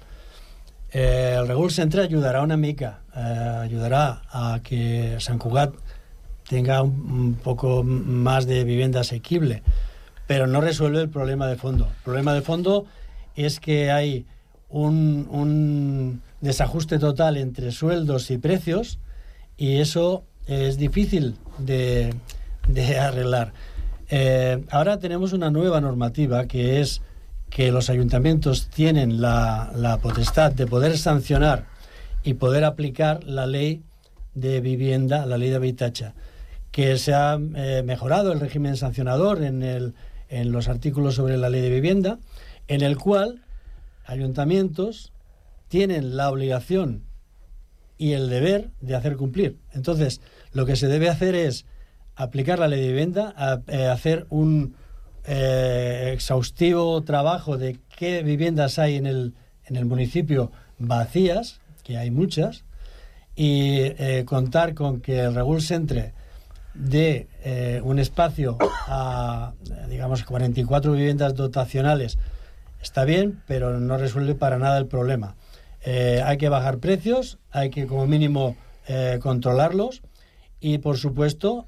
Speaker 15: Eh, el Regul Centre ayudará una mica, eh, ayudará a que San Cugat tenga un, un poco más de vivienda asequible, pero no resuelve el problema de fondo. El problema de fondo es que hay un, un desajuste total entre sueldos y precios, y eso es difícil de, de arreglar. Eh, ahora tenemos una nueva normativa, que es que los ayuntamientos tienen la, la potestad de poder sancionar y poder aplicar la ley de vivienda, la ley de habitacha, que se ha eh, mejorado el régimen sancionador en, el, en los artículos sobre la ley de vivienda, en el cual ayuntamientos tienen la obligación y el deber de hacer cumplir. Entonces, lo que se debe hacer es aplicar la ley de vivienda, a, eh, hacer un Eh, exhaustivo trabajo de qué viviendas hay en el, en el municipio vacías, que hay muchas, y eh, contar con que el Regul Centre dé eh, un espacio a, digamos, cuarenta y cuatro viviendas dotacionales. Está bien, pero no resuelve para nada el problema. Eh, hay que bajar precios, hay que como mínimo eh, controlarlos, y por supuesto,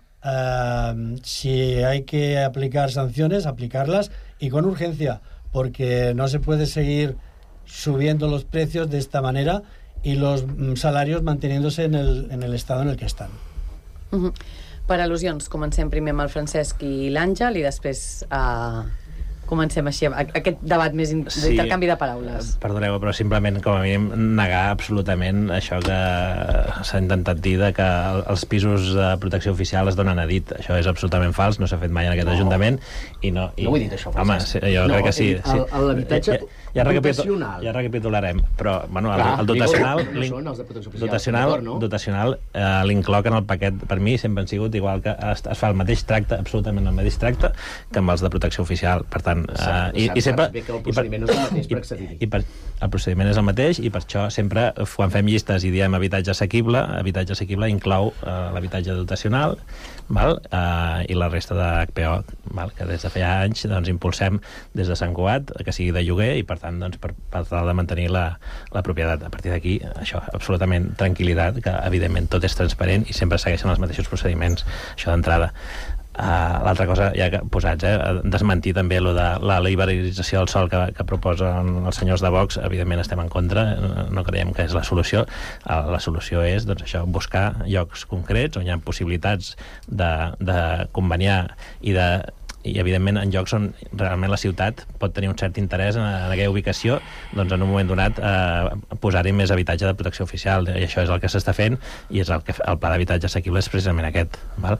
Speaker 15: Uh, si hay que aplicar sanciones, aplicarlas, y con urgencia, porque no se puede seguir subiendo los precios de esta manera y los mm, salarios manteniéndose en el, en el estado en el que están.
Speaker 2: Uh-huh. Per al·lusions, comencem primer amb el Francesc i l'Àngel i després uh, comencem així aquest debat més d'intercanvi de paraules.
Speaker 12: Perdoneu, però simplement com a mínim negar absolutament això que s'ha intentat dir de que els pisos de protecció oficial es donen a dit. Això és absolutament fals, no s'ha fet mai en aquest no. Ajuntament i no, i...
Speaker 14: no ho he dit això,
Speaker 12: home, sí, jo no, crec que sí, sí.
Speaker 14: L'habitatge
Speaker 12: ja, ja dotacional ja recapitularem, però bueno, Clar, el, el dotacional digo, no són els de protecció oficial, dotacional, no? dotacional eh, l'incloc en el paquet. Per mi sempre han sigut igual, que es, es fa el mateix tracte, absolutament el mateix tracte que amb els de protecció oficial. Per tant, Uh, i, i sempre
Speaker 14: bé que el procediment és el mateix per accedir-hi.
Speaker 12: I, i per, el procediment és el mateix, i per això sempre quan fem llistes i diem habitatge assequible, habitatge assequible inclou uh, l'habitatge dotacional, val? Uh, i la resta de H P O, val? Que des de feia anys doncs, impulsem des de Sant Cugat que sigui de lloguer, i per tant doncs, per, per tal de mantenir la, la propietat. A partir d'aquí, això, absolutament tranquil·litat, que evidentment tot és transparent i sempre segueixen els mateixos procediments, això d'entrada. Uh, l'altra cosa, ja que posats, eh, desmentir també lo de la liberalització del sòl que, que proposen els senyors de Vox. Evidentment estem en contra, no creiem que és la solució. Uh, la solució és doncs, això, buscar llocs concrets on hi ha possibilitats de, de conveniar i de i evidentment en llocs on realment la ciutat pot tenir un cert interès en, en aquella ubicació, doncs en un moment donat eh, posar-hi més habitatge de protecció oficial, i això és el que s'està fent, i és el que el pla d'habitatge assequible és precisament aquest, val?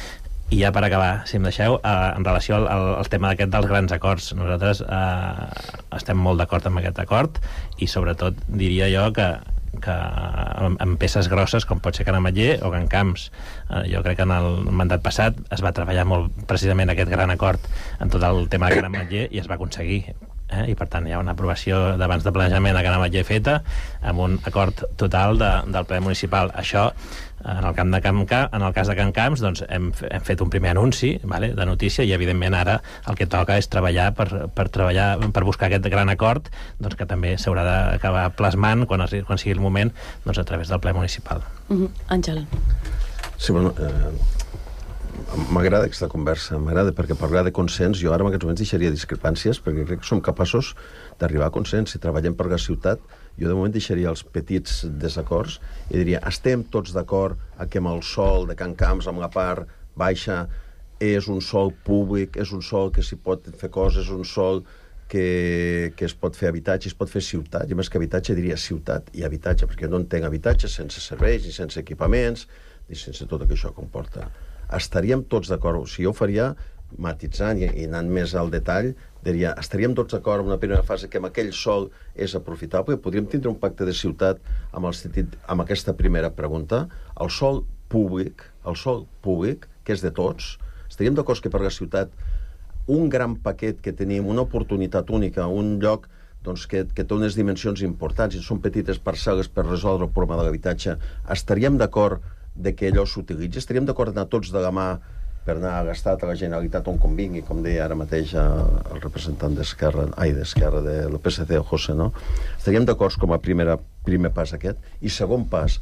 Speaker 12: I ja per acabar, si em deixeu, eh, en relació al, al, al tema d'aquest dels grans acords, nosaltres eh, estem molt d'acord amb aquest acord, i sobretot diria jo que que amb peces grosses com pot ser Can Ametller o Can Camps, eh, jo crec que en el mandat passat es va treballar molt precisament aquest gran acord en tot el tema de Can Ametller i es va aconseguir, eh? I per tant hi ha una aprovació d'abans de planejament a Can Ametller feta amb un acord total de, del ple municipal. Això en el, camp de Camp, en el cas de Can Camps doncs hem, hem fet un primer anunci, vale, de notícia, i evidentment ara el que toca és treballar per, per, treballar, per buscar aquest gran acord, doncs, que també s'haurà d'acabar plasmant quan, quan sigui el moment, doncs, a través del ple municipal.
Speaker 2: Uh-huh. Àngel.
Speaker 10: Sí, bueno, eh, m'agrada aquesta conversa, m'agrada, perquè parlar de consens, jo ara en aquests moments deixaria discrepàncies, perquè crec que som capaços d'arribar a consens. Si treballem per la ciutat, jo de moment deixaria els petits desacords i diria, estem tots d'acord que amb el sòl de Can Camps, amb la part baixa, és un sòl públic, és un sòl que s'hi pot fer coses, és un sòl que, que es pot fer habitatge, es pot fer ciutat, i més que habitatge diria ciutat i habitatge, perquè jo no entenc habitatge sense serveis, ni sense equipaments, ni sense tot el que això comporta. Estaríem tots d'acord, o sigui, jo ho faria matitzant i, i anant més al detall, diria, estaríem tots d'acord en una primera fase que amb aquell sòl és aprofitable, podríem tindre un pacte de ciutat amb, el sentit, amb aquesta primera pregunta, el sòl públic, el sòl públic, que és de tots, estaríem d'acord que per la ciutat un gran paquet que tenim, una oportunitat única, un lloc doncs, que, que té unes dimensions importants i són petites parcel·les per resoldre el problema de l'habitatge, estaríem d'acord de que allò s'utilitzi? Estaríem d'acord d'anar tots de la mà per anar a gastar a la Generalitat on convingui, com deia ara mateix el representant d'Esquerra, ai, d'Esquerra, del P S C, el José, no? Estaríem d'acord com a primera, primer pas aquest? I segon pas,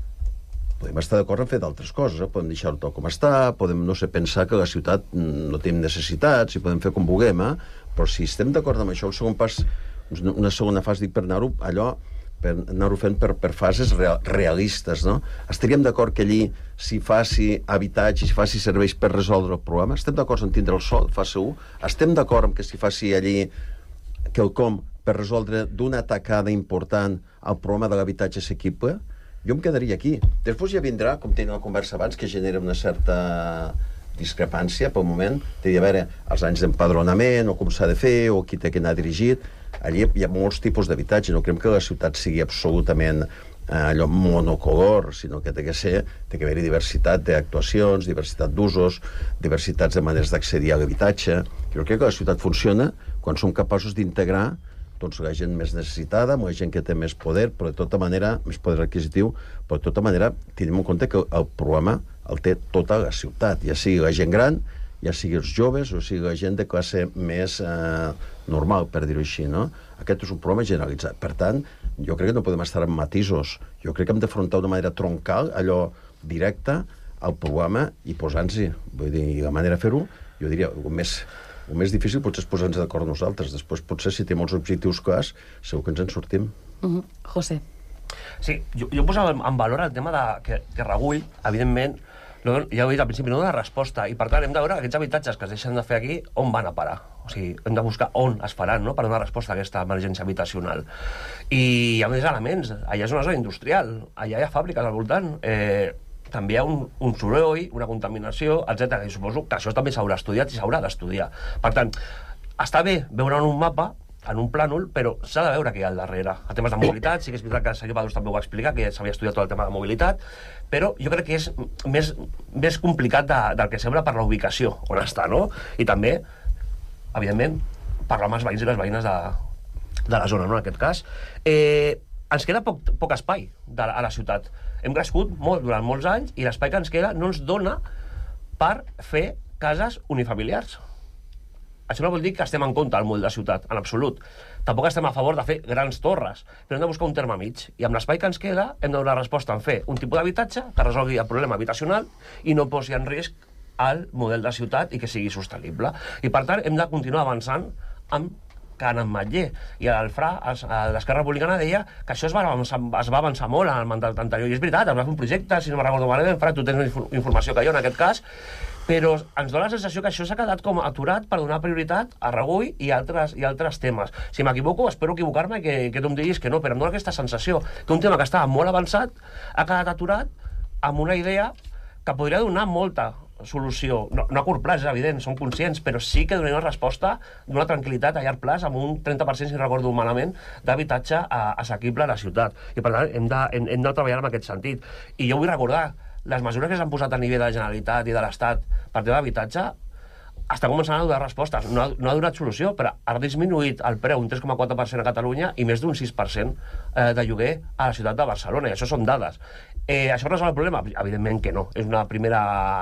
Speaker 10: podem estar d'acord en fer d'altres coses, eh? Podem deixar-ho tot com està, podem, no sé, pensar que la ciutat no tenim necessitats i podem fer com vulguem, eh? Però si estem d'acord amb això, el segon pas, una segona fase, dic, per anar-ho allò, per anar-ho fent per, per fases real, realistes, no? Estaríem d'acord que allí s'hi faci habitatge, s'hi faci serveis per resoldre el problema? Estem d'acord en tindre el sol, fase u? Estem d'acord en que s'hi faci allí quelcom per resoldre d'una tacada important el problema de l'habitatge assequible? Jo em quedaria aquí. Després ja vindrà, com tenia la conversa abans, que genera una certa discrepància pel moment, de dir, a veure, els anys d'empadronament, o com s'ha de fer, o qui té que anar dirigit. Allí hi ha molts tipus d'habitatge. No creiem que la ciutat sigui absolutament eh, allò monocolor, sinó que té que ser, té que haver-hi diversitat d'actuacions, diversitat d'usos, diversitats de maneres d'accedir a l'habitatge. Jo crec que la ciutat funciona quan som capaços d'integrar doncs la gent més necessitada, amb la gent que té més poder, però de tota manera, més poder adquisitiu, però de tota manera tenim en compte que el problema el té tota la ciutat, ja sigui la gent gran, ja sigui els joves, o sigui la gent de classe més eh, normal, per dir-ho així, no? Aquest és un problema generalitzat. Per tant, jo crec que no podem estar en matisos. Jo crec que hem d'afrontar d'una manera troncal, allò directe, al problema i posant-s'hi. Vull dir, la manera de fer-ho, jo diria, el més... El més difícil potser és posar-nos d'acord nosaltres. Després, potser, si té molts objectius clars, segur que ens en sortim.
Speaker 2: Uh-huh. José.
Speaker 11: Sí, jo, jo posava en valor el tema de, que, que Regull, evidentment, no, ja ho he dit al principi, no dona resposta, i per tant hem de veure aquests habitatges que es deixen de fer aquí, on van a parar. O sigui, hem de buscar on es faran, no?, per donar resposta a aquesta emergència habitacional. I hi ha més elements. Allà és una zona industrial, allà hi ha fàbriques al voltant, eh, també hi ha un, un soroll, una contaminació, etcètera. I suposo que això també s'haurà estudiat i s'haurà d'estudiar. Per tant, està bé veure en un mapa, en un plànol, però s'ha de veure què hi ha al darrere. A temes de mobilitat, sí que és veritat que el senyor Padus també ho va explicar, que s'havia estudiat tot el tema de mobilitat, però jo crec que és més, més complicat de, del que sembla per la ubicació on està, no? I també, evidentment, parlar amb els veïns i les veïnes de, de la zona, no?, en aquest cas. Eh, ens queda poc, poc espai de, a la ciutat. Hem crescut molt durant molts anys i l'espai que ens queda no ens dona per fer cases unifamiliars. Això no vol dir que estem en contra del model de ciutat, en absolut. Tampoc estem a favor de fer grans torres, però hem de buscar un terme mig. I amb l'espai que ens queda hem de donar resposta en fer un tipus d'habitatge que resolgui el problema habitacional i no posi en risc el model de ciutat i que sigui sostenible. I per tant hem de continuar avançant amb que en Ametller i el Fra, l'Esquerra Republicana, deia que això es va, avançar, es va avançar molt en el mandat anterior, i és veritat, es va fer un projecte, si no me'n recordo malament, Fra, tu tens més informació que jo en aquest cas, però ens dona la sensació que això s'ha quedat com aturat per donar prioritat a Regull i altres, i altres temes. Si m'equivoco, espero equivocar-me i que, que tu em diguis que no, però em dona aquesta sensació que un tema que estava molt avançat ha quedat aturat amb una idea que podria donar molta solució, no, no a curt plaç, és evident, som conscients, però sí que donem una resposta d'una tranquil·litat a llarg plaç amb un trenta per cent, si recordo malament, d'habitatge assequible a la ciutat. I per tant hem de, hem, hem de treballar en aquest sentit. I jo vull recordar, les mesures que s'han posat a nivell de la Generalitat i de l'Estat per tema d'habitatge estan començant a donar respostes. No ha, no ha donat solució, però ha disminuït el preu un tres coma quatre per cent a Catalunya i més d'un sis per cent de lloguer a la ciutat de Barcelona, i això són dades. Eh, això resol el problema? Evidentment que no. És una primera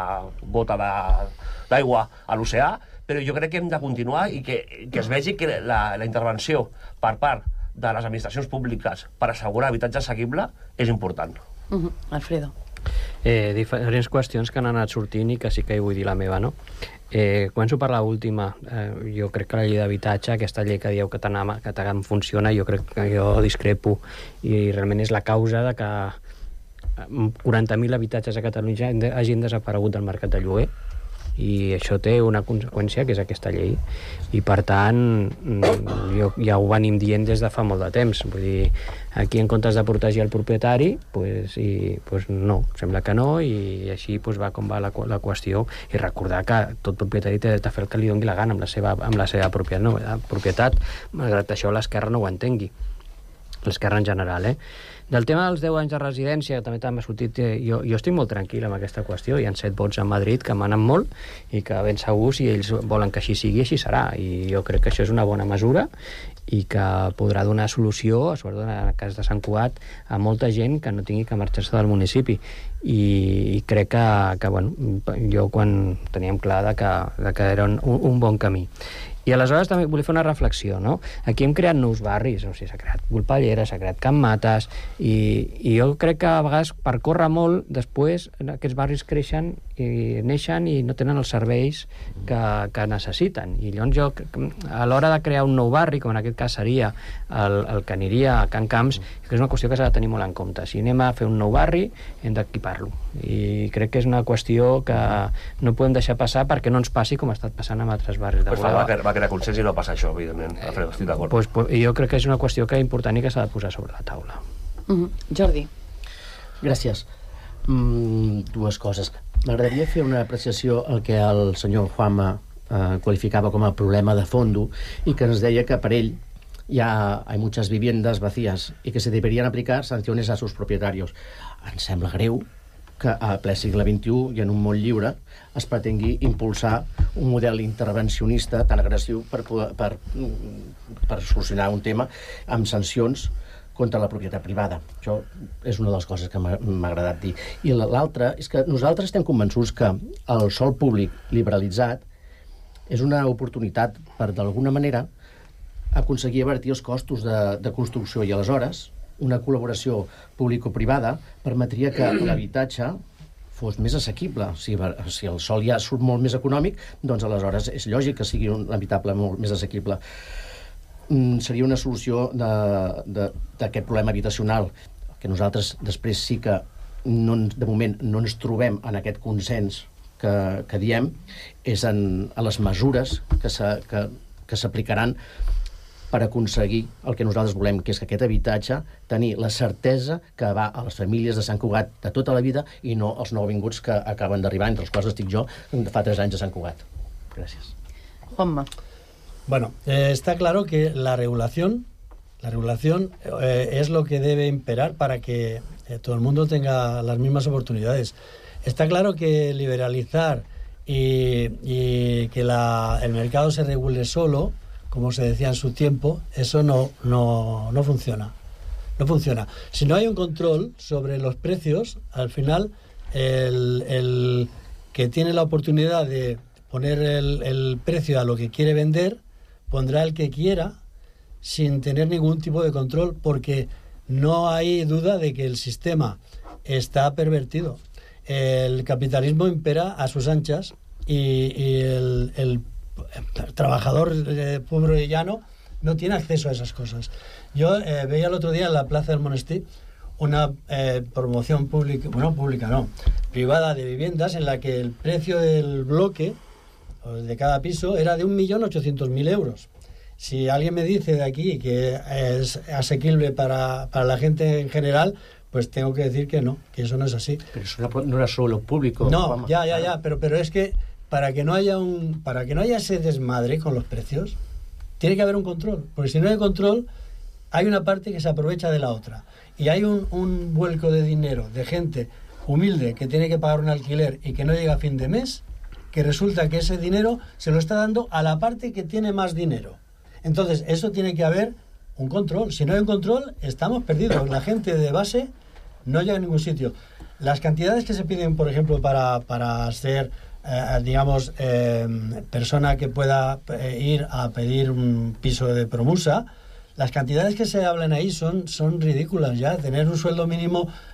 Speaker 11: gota d'aigua a l'oceà, però jo crec que hem de continuar i que, que es vegi que la, la intervenció per part de les administracions públiques per assegurar habitatge assequible és important.
Speaker 2: Uh-huh. Alfredo.
Speaker 13: Eh, diferents qüestions que han anat sortint i que sí que hi vull dir la meva, no? Eh, començo per l'última. Eh, jo crec que la llei d'habitatge, aquesta llei que dieu que tan, que tan funciona, jo crec que jo discrepo i realment és la causa de que quaranta mil habitatges a Catalunya hagin desaparegut del mercat de lloguer, i això té una conseqüència que és aquesta llei, i per tant jo, ja ho venim dient des de fa molt de temps. Vull dir, aquí en comptes de protegir el propietari, pues, i, pues no, sembla que no, i així pues, va com va la, la qüestió, i recordar que tot propietari té de fer el que li doni la gana amb la seva, amb la seva propietat, no, propietat, malgrat això l'esquerra no ho entengui, l'esquerra en general, eh? Del tema dels deu anys de residència, que també també ha sortit, eh, jo, jo estic molt tranquil amb aquesta qüestió. Hi ha set vots a Madrid que manen molt i que ben segur, si ells volen que així sigui, així serà. I jo crec que això és una bona mesura i que podrà donar solució, sobretot en el cas de Sant Cugat, a molta gent que no tingui que marxar-se del municipi. I, i crec que, que bueno, jo quan teníem clar de que, de que era un, un bon camí. I aleshores també volia fer una reflexió, no? Aquí hem creat nous barris, o sigui, s'ha creat Volpellera, s'ha creat Can Mates, i, i jo crec que a vegades per córrer molt, després aquests barris creixen i neixen i no tenen els serveis que, que necessiten. I llavors jo, a l'hora de crear un nou barri, com en aquest cas seria el, el que aniria a Can Camps, que és una qüestió que s'ha de tenir molt en compte. Si anem a fer un nou barri, hem d'equipar-lo. I crec que és una qüestió que no podem deixar passar perquè no ens passi com ha estat passant amb altres barris de
Speaker 11: pues va, va crear consens i no passa això, evidentment. Alfredo, estic d'acord.
Speaker 13: Pues, pues, jo crec que és una qüestió que és important i que s'ha de posar sobre la taula.
Speaker 2: Mm-hmm. Jordi.
Speaker 14: Gràcies. Mm, dues coses. M'agradaria fer una apreciació al que el senyor Juanma eh, qualificava com a problema de fondo i que ens deia que per ell ya hay muchas viviendas vacías y que se deberían aplicar sanciones a sus propietarios. Em sembla greu que a ple segle vint-i-u i en un món lliure es pretengui impulsar un model intervencionista tan agressiu per, per, per solucionar un tema amb sancions contra la propietat privada. Això és una de les coses que m'ha agradat dir. I l'altra és que nosaltres estem convençuts que el sòl públic liberalitzat és una oportunitat per, d'alguna manera, aconseguir abatir els costos de, de construcció, i aleshores una col·laboració público-privada permetria que l'habitatge fos més assequible. Si, si el sòl ja surt molt més econòmic, doncs aleshores és lògic que sigui un habitable molt més assequible. Mm, seria una solució d'aquest problema habitacional, que nosaltres després sí que no, de moment no ens trobem en aquest consens que, que diem, és en, en les mesures que s'aplicaran per aconseguir el que nosaltres volem, que és que aquest habitatge tenir la certesa que va a les famílies de Sant Cugat de tota la vida i no als nouvinguts que acaben d'arribar, entre els quals estic jo, fa tres anys a Sant Cugat. Gràcies.
Speaker 2: Juanma.
Speaker 15: Bueno, eh, está claro que la regulación, la regulación eh, es lo que debe imperar para que eh, todo el mundo tenga las mismas oportunidades. Está claro que liberalizar y, y que la, el mercado se regule solo, como se decía en su tiempo, eso no, no, no funciona. No funciona. Si no hay un control sobre los precios, al final el, el que tiene la oportunidad de poner el, el precio a lo que quiere vender, pondrá el que quiera sin tener ningún tipo de control, porque no hay duda de que el sistema está pervertido. El capitalismo impera a sus anchas y, y el, el el trabajador eh, pobre y llano no tiene acceso a esas cosas. Yo eh, veía el otro día en la Plaza del Monestir una eh, promoción pública, bueno, pública no, privada de viviendas en la que el precio del bloque de cada piso era de un millón ochocientos mil euros. Si alguien me dice de aquí que es asequible para, para la gente en general, pues tengo que decir que no, que eso no es así.
Speaker 14: Pero eso no era solo público.
Speaker 15: No,
Speaker 14: vamos.
Speaker 15: ya, ya, ya, pero, pero es que para que no haya un para que no haya ese desmadre con los precios, tiene que haber un control, porque si no hay control, hay una parte que se aprovecha de la otra, y hay un, un vuelco de dinero de gente humilde que tiene que pagar un alquiler y que no llega a fin de mes, que resulta que ese dinero se lo está dando a la parte que tiene más dinero. Entonces, eso tiene que haber un control. Si no hay un control, estamos perdidos. La gente de base no llega a ningún sitio. Las cantidades que se piden, por ejemplo, para, para ser Eh, digamos, eh, persona que pueda eh, ir a pedir un piso de promusa, las cantidades que se hablan ahí son, son ridículas ya. Tener un sueldo mínimo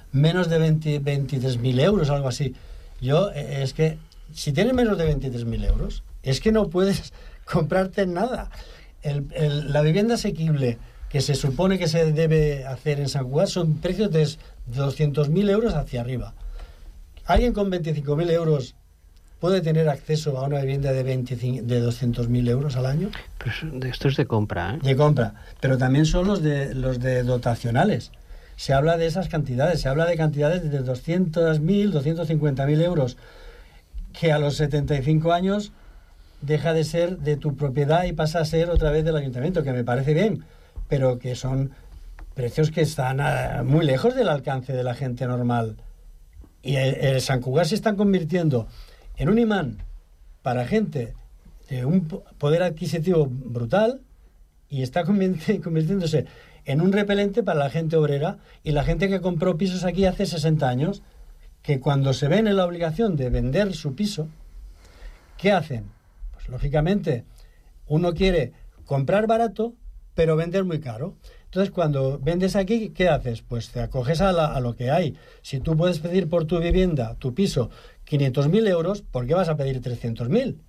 Speaker 15: menos de veinte, veintitrés mil euros, algo así. Yo, eh, es que, si tienes menos de veintitrés mil euros, es que no puedes comprarte nada. El, el, la vivienda asequible que se supone que se debe hacer en San Cugat son precios de doscientos mil euros hacia arriba. ¿Alguien con veinticinco mil euros puede tener acceso a una vivienda de, veinticinco, de doscientos mil euros al año?
Speaker 13: Pues esto es de compra, ¿eh?
Speaker 15: De compra. Pero también son los de, los de dotacionales. Se habla de esas cantidades. Se habla de cantidades de doscientos mil, doscientos cincuenta mil euros, que a los setenta y cinco años deja de ser de tu propiedad y pasa a ser otra vez del ayuntamiento, que me parece bien, pero que son precios que están a, muy lejos del alcance de la gente normal. Y el, el Sant Cugat se están convirtiendo en un imán para gente de un poder adquisitivo brutal y está convirtiéndose en un repelente para la gente obrera y la gente que compró pisos aquí hace sesenta años, que cuando se ven en la obligación de vender su piso, ¿qué hacen? Pues lógicamente uno quiere comprar barato pero vender muy caro. Entonces, cuando vendes aquí, ¿qué haces? Pues te acoges a, la, a lo que hay. Si tú puedes pedir por tu vivienda, tu piso, quinientos mil euros, ¿por qué vas a pedir trescientos mil?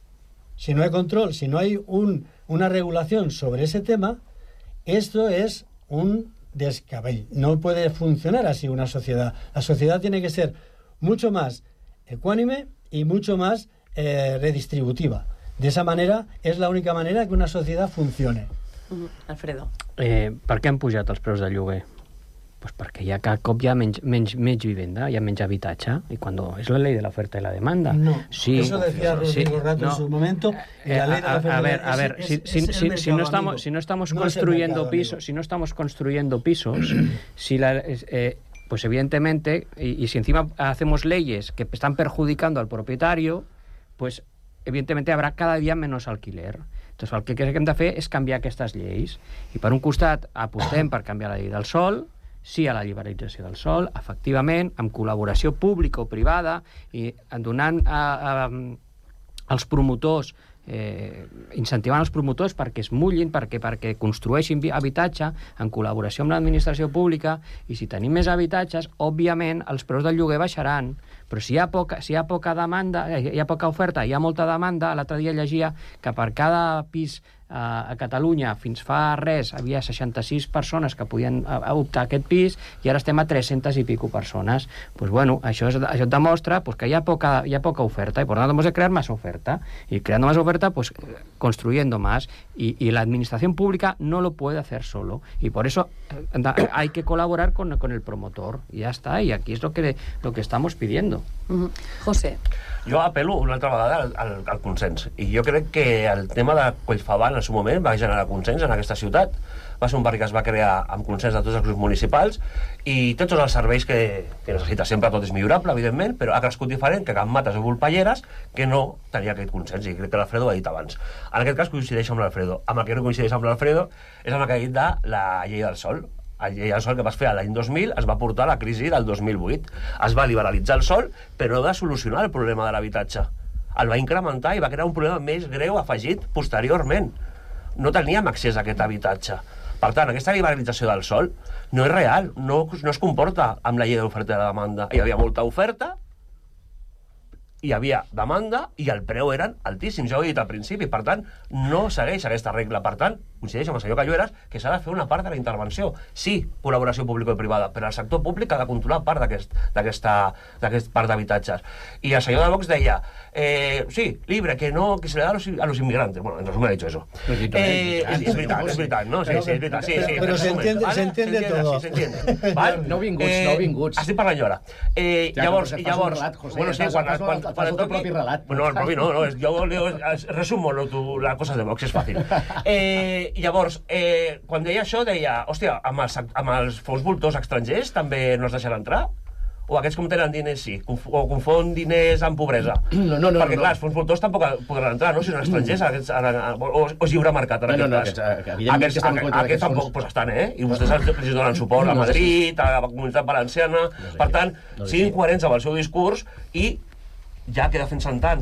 Speaker 15: Si no hay control, si no hay un, una regulación sobre ese tema, esto es un descabell. No puede funcionar así una sociedad. La sociedad tiene que ser mucho más ecuánime y mucho más eh, redistributiva. De esa manera és l'única manera que una societat funcione.
Speaker 2: Uh-huh. Alfredo.
Speaker 13: Eh, per què han pujat els preus del lloguer? Pues perquè ja cada cop hi ha menys, menys, menys vivenda, hi ha menys habitatge, i cuando es la ley de la oferta y la demanda.
Speaker 15: No,
Speaker 13: sí,
Speaker 15: eso decía Rodrigo
Speaker 13: sí,
Speaker 15: Rato
Speaker 13: no.
Speaker 15: en su momento. Y la ley de la oferta
Speaker 13: a ver, a ver,
Speaker 15: es,
Speaker 13: si,
Speaker 15: es,
Speaker 13: si,
Speaker 15: es
Speaker 13: si, si no estamos,
Speaker 15: amigo.
Speaker 13: si no estamos
Speaker 15: no
Speaker 13: construyendo
Speaker 15: es
Speaker 13: pisos,
Speaker 15: amigo.
Speaker 13: si no estamos construyendo pisos, si la, eh, pues evidentemente, y, y si encima hacemos leyes que están perjudicando al propietario, pues evidentemente habrá cada dia menys alquiler. Entonces, el que hem de fer és canviar aquestes lleis. I per un costat apostem per canviar la llei del sòl, sí a la liberalització del sòl, efectivament, amb col·laboració pública o privada, i donant a, a, als promotors, eh, incentivant els promotors perquè es mullin, perquè, perquè construeixin habitatge en col·laboració amb l'administració pública, i si tenim més habitatges, òbviament els preus del lloguer baixaran. Però si hi ha poca, si hi ha poca demanda, hi ha poca oferta, hi ha molta demanda, l'altre dia llegia que per cada pis a Catalunya fins fa res havia seixanta-sis persones que podien optar a aquest pis i ara estem a tres-centes i pico persones. Pues bueno, això, és, això et demostra pues, que hi ha, poca, hi ha poca oferta y por lo tanto tenemos que crear más oferta y creando más oferta pues construyendo más y, y la administración pública no lo puede hacer solo y por eso hay que colaborar con, con el promotor y ya está, y aquí es lo que, lo que estamos pidiendo.
Speaker 2: Uh-huh. José.
Speaker 11: Jo apel·lo una altra vegada al, al, al consens i jo crec que el tema de Collfabà en el seu moment va generar consens en aquesta ciutat. Va ser un barri que es va crear amb consens de tots els grups municipals i té tots els serveis que, que necessita. Sempre tot és millorable, evidentment, però ha crescut diferent que Can Mates o Volpelleres, que no tenia aquest consens, i crec que l'Alfredo ho ha dit abans. En aquest cas coincideix amb l'Alfredo. Amb el que no coincideix amb l'Alfredo és amb el que ha dit de la llei del sòl. La llei del sòl que vas fer l'any dos mil es va portar a la crisi del dos mil vuit. Es va liberalitzar el sòl, però no va solucionar el problema de l'habitatge. El va incrementar i va crear un problema més greu afegit posteriorment. No teníem accés a aquest habitatge. Per tant, aquesta liberalització del sòl no és real, no, no es comporta amb la llei d'oferta i de la demanda. Hi havia molta oferta, hi havia demanda i el preu eren altíssims, ja ho he dit al principi. Per tant, no segueix aquesta regla. Per tant, coincideix amb el senyor Callueras que s'ha de fer una part de la intervenció. Sí, col·laboració pública i privada, però el sector públic ha de controlar part d'aquesta aquest part d'habitatges. I el senyor de Vox deia, eh, sí, libre, que no, que se le da a los, a los inmigrantes. Bueno, en resumen ha dicho eso. Eh, es, es veritat, es veritat, no? Sí, sí, és veritat. Sí, sí,
Speaker 15: però se entiende,
Speaker 11: ¿vale?
Speaker 15: se entiende, se entiende todo.
Speaker 11: Sí, se entiende. ¿Vale?
Speaker 14: No vinguts,
Speaker 11: eh,
Speaker 14: no vinguts.
Speaker 11: Estic parlant jo ara. Eh,
Speaker 14: ja,
Speaker 11: llavors,
Speaker 14: i
Speaker 11: llavors...
Speaker 14: Relat, José,
Speaker 11: bueno, sí, quan, quan, quan,
Speaker 14: fas el teu propi relat.
Speaker 11: No, el propi no, no, jo leo, resumo lo, tu, las cosas de Vox, és fàcil. Eh, llavors, eh, quan deia això, deia, hòstia, amb els, amb els fons voltors estrangers també no es deixaran entrar? O aquests com tenen diners sí? O confon diners amb pobresa?
Speaker 14: No, no, no.
Speaker 11: Perquè,
Speaker 14: no.
Speaker 11: clar, els fons voltors tampoc podran entrar, no? Si són estrangers, aquests, o, o és lliure mercat, en
Speaker 14: no,
Speaker 11: aquest
Speaker 14: no,
Speaker 11: cas.
Speaker 14: No, no, aquests, aquests, aquests, aquests
Speaker 11: tampoc pues, estan, eh? I vostès els donen suport a Madrid, a la Comunitat Valenciana... Per tant, siguin coherents amb el seu discurs i ja que defensen tant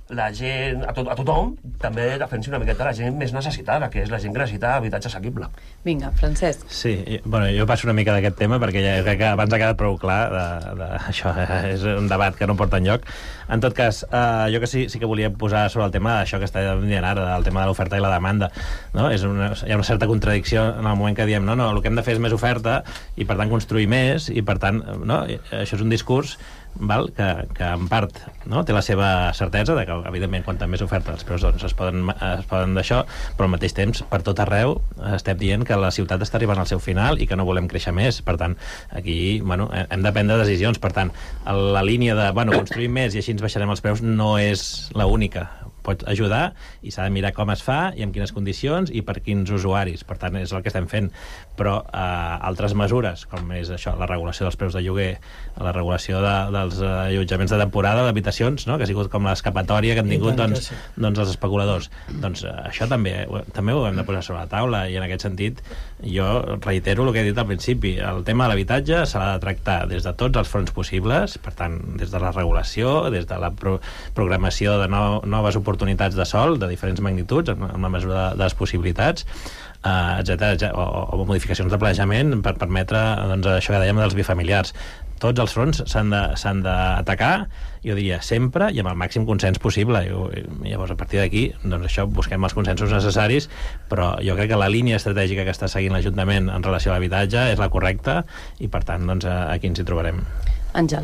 Speaker 11: la gent, a, to a tothom, també defensi una miqueta la gent més necessitada, que és la gent que necessita habitatge assequible.
Speaker 2: Vinga, Francesc.
Speaker 12: Sí, i, bueno, jo passo una mica d'aquest tema perquè ja crec que abans ha quedat prou clar de, de, això és un debat que no porta enlloc. En tot cas, eh, jo que sí, sí que volia posar sobre el tema d'això que està dient ara, del tema de l'oferta i la demanda, no? És una, hi ha una certa contradicció en el moment que diem no, no, el que hem de fer és més oferta i per tant construir més i per tant, no, això és un discurs val? Que, que en part no? té la seva certesa de que evidentment quan més oferta els preus doncs, es poden, es poden d'això, però al mateix temps per tot arreu estem dient que la ciutat està arribant al seu final i que no volem créixer més, per tant aquí bueno, hem de prendre decisions, per tant la línia de bueno, construir més i així ens baixarem els preus no és l'única, pot ajudar i s'ha de mirar com es fa i en quines condicions i per quins usuaris, per tant és el que estem fent, però eh, altres mesures com és això, la regulació dels preus de lloguer, la regulació de, dels allotjaments de temporada d'habitacions, no? Que ha sigut com l'escapatòria que han tingut doncs, doncs els especuladors, doncs això també també ho hem de posar sobre la taula i en aquest sentit jo reitero el que he dit al principi, el tema de l'habitatge s'ha de tractar des de tots els fronts possibles, per tant des de la regulació, des de la pro programació de no, noves oportunitats oportunitats de sol de diferents magnituds amb la mesura de les possibilitats uh, etcètera, o, o modificacions de planejament per permetre doncs, això que dèiem dels bifamiliars. Tots els fronts s'han d'atacar, jo diria sempre i amb el màxim consens possible i, i llavors a partir d'aquí doncs això busquem els consensos necessaris, però jo crec que la línia estratègica que està seguint l'Ajuntament en relació a l'habitatge és la correcta i per tant doncs, aquí ens hi trobarem.
Speaker 2: Àngel.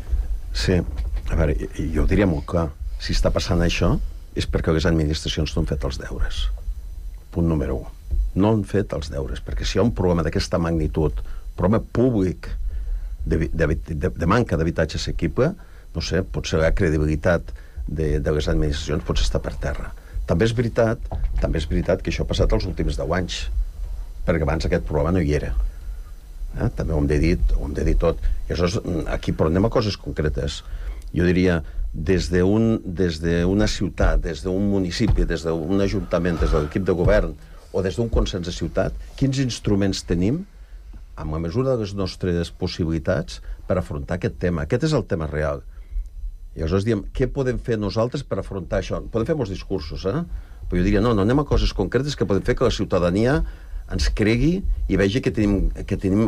Speaker 10: Sí, a veure, jo ho diria molt clar, si està passant això és perquè les administracions no han fet els deures. Punt número un. No han fet els deures, perquè si hi ha un problema d'aquesta magnitud, problema públic de, de, de, de manca d'habitatge assequible, no sé, potser la credibilitat de, de les administracions pot estar per terra. També és veritat, també és veritat que això ha passat els últims deu anys, perquè abans aquest problema no hi era. Eh? També ho hem de dir, ho hem de dir tot. I aleshores, aquí, però anem a coses concretes. Jo diria, des d'una des d'una ciutat, des d'un municipi, des d'un ajuntament, des de l'equip de govern o des d'un consens de ciutat, quins instruments tenim amb la mesura de les nostres possibilitats per afrontar aquest tema. Aquest és el tema real. I aleshores diem, què podem fer nosaltres per afrontar això? Podem fer molts discursos, eh? Però jo diria, no, no, anem a coses concretes que podem fer que la ciutadania ens cregui i vegi que tenim, que tenim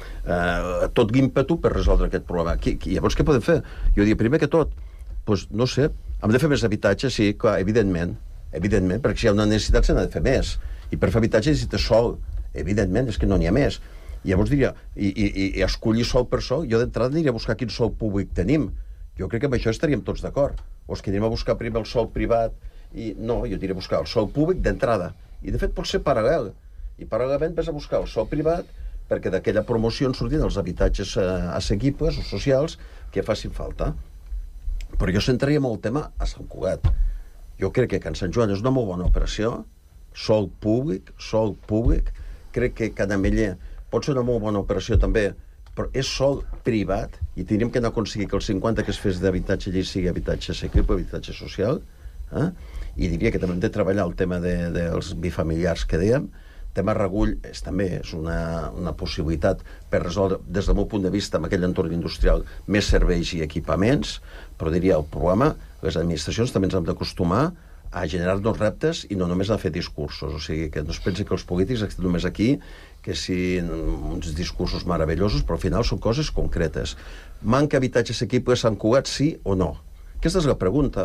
Speaker 10: eh, tot l'ímpetu per resoldre aquest problema. Qui, qui, llavors, què podem fer? Jo diria, primer que tot, doncs, no sé, hem de fer més habitatge, sí, clar, evidentment, evidentment, perquè si hi ha una necessitat se n'ha de fer més. I per fer habitatge necessita sol, evidentment, és que no n'hi ha més. I llavors diria, i, i, i escollir sol per sol, jo d'entrada aniria a buscar quin sol públic tenim. Jo crec que amb això estaríem tots d'acord. O és que anirem a buscar primer el sol privat, i no, jo diria a buscar el sol públic d'entrada. I de fet pot ser paral·lel. I paral·lelament vas a buscar el sol privat perquè d'aquella promoció en sortin els habitatges eh, assequibles o socials que facin falta. Però jo centraria molt el tema a Sant Cugat. Jo crec que Can Sant Joan és una molt bona operació, sol públic, sol públic, crec que Canameller pot ser una molt bona operació també, però és sol privat i tindríem que anar a aconseguir que el cinquanta que es fes d'habitatge allí sigui habitatge assequible, habitatge social, eh? I diria que també hem de treballar el tema de, dels bifamiliars que dèiem. El tema Regull és, també és una, una possibilitat per resoldre, des del meu punt de vista, amb aquell entorn industrial, més serveis i equipaments, però diria el problema, les administracions també ens hem d'acostumar a generar-nos reptes i no només a fer discursos. O sigui, que no es pensi que els polítics estan només aquí, que siguin uns discursos meravellosos, però al final són coses concretes. Manca habitatge assequible a Sant Cugat, sí o no? Aquesta és la pregunta.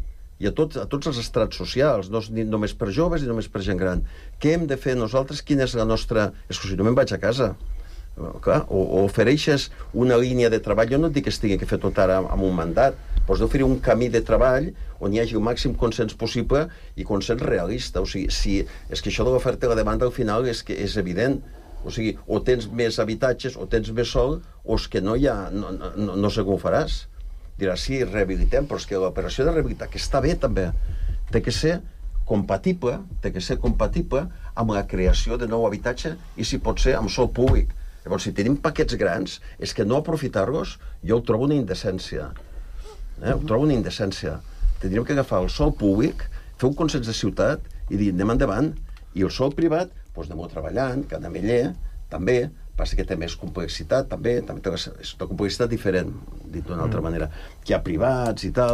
Speaker 10: I a, tot, a tots els estrats socials, no ni només per joves ni només per gent gran. Què hem de fer nosaltres? Quina és la nostra... És que si no me'n vaig a casa. Clar, o, o ofereixes una línia de treball, jo no et dic que es tingui que fer tot ara amb un mandat, però has d'oferir un camí de treball on hi hagi el màxim consens possible i consens realista. O sigui, si, és que això de l'oferta i la demanda al final és que és evident. O sigui, o tens més habitatges o tens més sol, o és que no hi ha... No, no, no sé com ho faràs. Diràs, sí, rehabilitem, però és que l'operació de rehabilitar, que està bé també, té que ser compatible, té que ser compatible amb la creació de nou habitatge i, si pot ser, amb sol públic. Llavors, si tenim paquets grans, és que no aprofitar-los, jo ho trobo una indecència. Eh? Ho trobo una indecència. Tindríem que agafar el sol públic, fer un consens de ciutat i dir, anem endavant. I el sol privat, doncs anem-ho treballant, Canameller, també, passa que té més complexitat, també, també té una complexitat diferent, dit d'una altra manera, que hi ha privats i tal,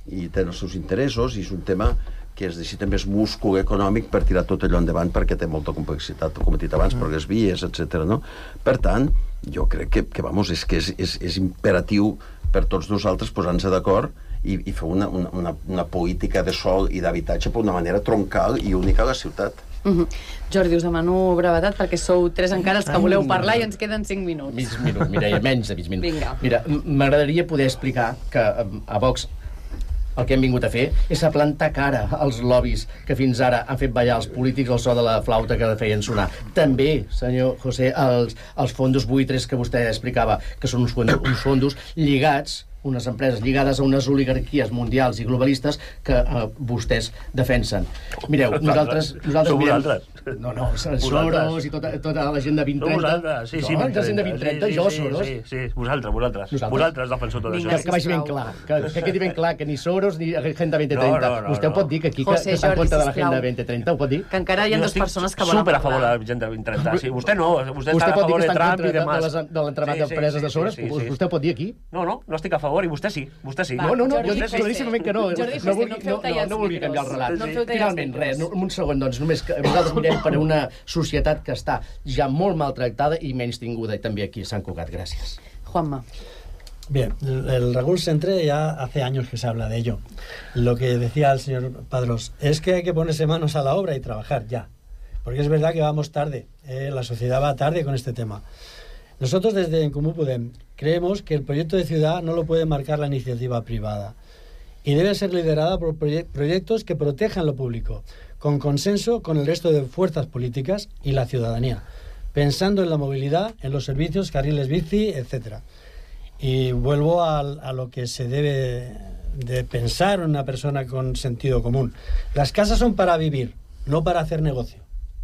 Speaker 10: i té els seus interessos, i és un tema que es necessita més múscul econòmic per tirar tot allò endavant, perquè té molta complexitat, com he dit abans, mm. per les vies, etcètera. No? Per tant, jo crec que, que vamos, és, que és, és, és imperatiu per tots nosaltres posar-nos d'acord i, i fer una, una, una política de sòl i d'habitatge per una manera troncal i única a la ciutat.
Speaker 2: Mm-hmm. Jordi, us demano brevetat perquè sou tres encara els que voleu parlar i ens queden cinc minuts.
Speaker 14: Mig minut, Mireia, menys de mig minut.
Speaker 2: Vinga.
Speaker 14: Mira, m'agradaria poder explicar que a Vox el que hem vingut a fer és a plantar cara als lobbies que fins ara han fet ballar els polítics al so de la flauta que feien sonar. També, senyor José, els, els fondos buitres que vostè explicava, que són uns fondos, uns fondos lligats, unes empreses lligades a unes oligarquies mundials i globalistes que eh, vostès defensen. Mireu, nosaltres... nosaltres mirem...
Speaker 11: vosaltres.
Speaker 14: No, no, Soros i tota, tota la gent de vint trenta.
Speaker 11: Vosaltres, sí, sí.
Speaker 14: No, la gent de vint trenta, jo, Soros.
Speaker 11: Sí, sí, vosaltres, vosaltres.
Speaker 14: Nosaltres?
Speaker 11: Vosaltres defenseu tot això.
Speaker 14: Que, que vagi ben clar, que, que quedi ben clar que ni Soros ni Agenda vint trenta.
Speaker 11: No, no, no,
Speaker 14: vostè ho pot dir que aquí que,
Speaker 2: José,
Speaker 14: que està en
Speaker 2: Jordi,
Speaker 14: contra de
Speaker 2: sisplau.
Speaker 14: l'Agenda vint trenta, ho pot dir?
Speaker 2: Que encara hi ha dues persones que volen
Speaker 11: super a favor de
Speaker 2: parlar.
Speaker 11: l'Agenda vint trenta. Sí, vostè no, vostè,
Speaker 14: Vostè
Speaker 11: està a
Speaker 14: pot dir
Speaker 11: favor
Speaker 14: que
Speaker 11: de
Speaker 14: està en
Speaker 11: Trump
Speaker 14: contra
Speaker 11: i de
Speaker 14: de,
Speaker 11: Mas.
Speaker 14: de, les, de l'entramat
Speaker 11: Sí, sí,
Speaker 14: d'empreses
Speaker 11: sí,
Speaker 14: de Soros?
Speaker 11: sí, sí, sí.
Speaker 14: Vostè ho pot dir aquí?
Speaker 11: No, no, no estic a favor i vostè sí, vostè sí.
Speaker 14: No, no, no, jo
Speaker 2: Jordi,
Speaker 14: dic claríssimament que no.
Speaker 2: Jordi,
Speaker 14: No,
Speaker 2: José,
Speaker 14: vulgui,
Speaker 2: no
Speaker 14: no,
Speaker 2: feu tallar
Speaker 14: no,
Speaker 2: els
Speaker 14: no vulgui canviar el
Speaker 2: micros.
Speaker 14: relat.
Speaker 2: No feu tallar els
Speaker 14: Finalment,
Speaker 2: micros.
Speaker 14: res, no, un segon, doncs, només que nosaltres mirem per una societat que està ja molt maltractada i menys tinguda, i també aquí a Sant Cugat. Gràcies.
Speaker 2: Juanma.
Speaker 15: Bien, el, el Raúl Centre ya hace años que se habla de ello. Lo que decía el señor Padrós es que hay que ponerse manos a la obra y trabajar ya. Porque es verdad que vamos tarde, eh, la sociedad va tarde con este tema. Nosotros desde En Comú Podem creemos que el proyecto de ciudad no lo puede marcar la iniciativa privada y debe ser liderada por proye- proyectos que protejan lo público, con consenso con el resto de fuerzas políticas y la ciudadanía, pensando en la movilidad, en los servicios, carriles bici, etcétera. Y vuelvo a, a lo que se debe de pensar una persona con sentido común. Las casas son para vivir, no para hacer negocio.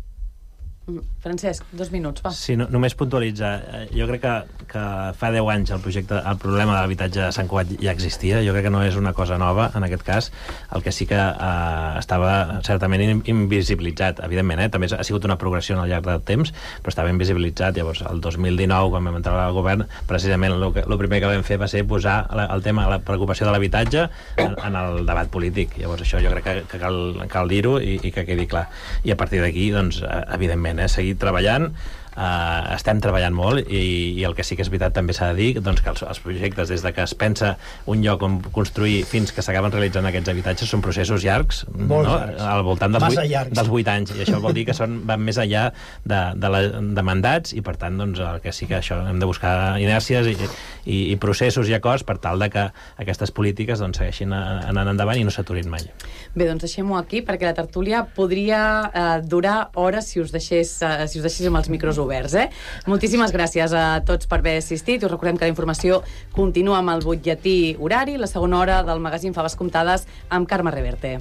Speaker 2: Francesc, dos minuts, va.
Speaker 12: Sí, no, només puntualitzar. Jo crec que, que fa deu anys el projecte, el problema de l'habitatge a Sant Cugat ja existia. Jo crec que no és una cosa nova, en aquest cas. El que sí que eh, estava certament invisibilitzat, evidentment, eh? També ha sigut una progressió al llarg del temps, però estava invisibilitzat. Llavors, el dos mil dinou, quan vam entrar al govern, precisament el, que, el primer que vam fer va ser posar la, el tema, la preocupació de l'habitatge en, en el debat polític. Llavors, això jo crec que, que cal, cal dir-ho i, i que quedi clar. I a partir d'aquí, doncs, evidentment, Eh, seguir treballant, eh, estem treballant molt i, i el que sí que és veritat també s'ha de dir, doncs, que els, els projectes des de que es pensa un lloc on construir fins que s'acaben realitzant aquests habitatges són processos llargs, no?
Speaker 15: llargs.
Speaker 12: Al voltant dels
Speaker 15: Massa
Speaker 12: vuit,
Speaker 15: llargs.
Speaker 12: dels vuit anys, i això vol dir que són, van més enllà de, de, la, de mandats, i per tant doncs, el que sí que això hem de buscar inèrcies i, i, i processos i acords per tal de que aquestes polítiques doncs, segueixin anant endavant i no s'aturin mai.
Speaker 2: Bé, doncs deixem-ho aquí, perquè la tertúlia podria eh, durar hores si us deixés, eh, si us deixés amb els micros oberts, eh? Moltíssimes gràcies a tots per haver assistit. Us recordem que la informació continua amb el butlletí horari, la segona hora del magazín Faves Comptades amb Carme Reverte.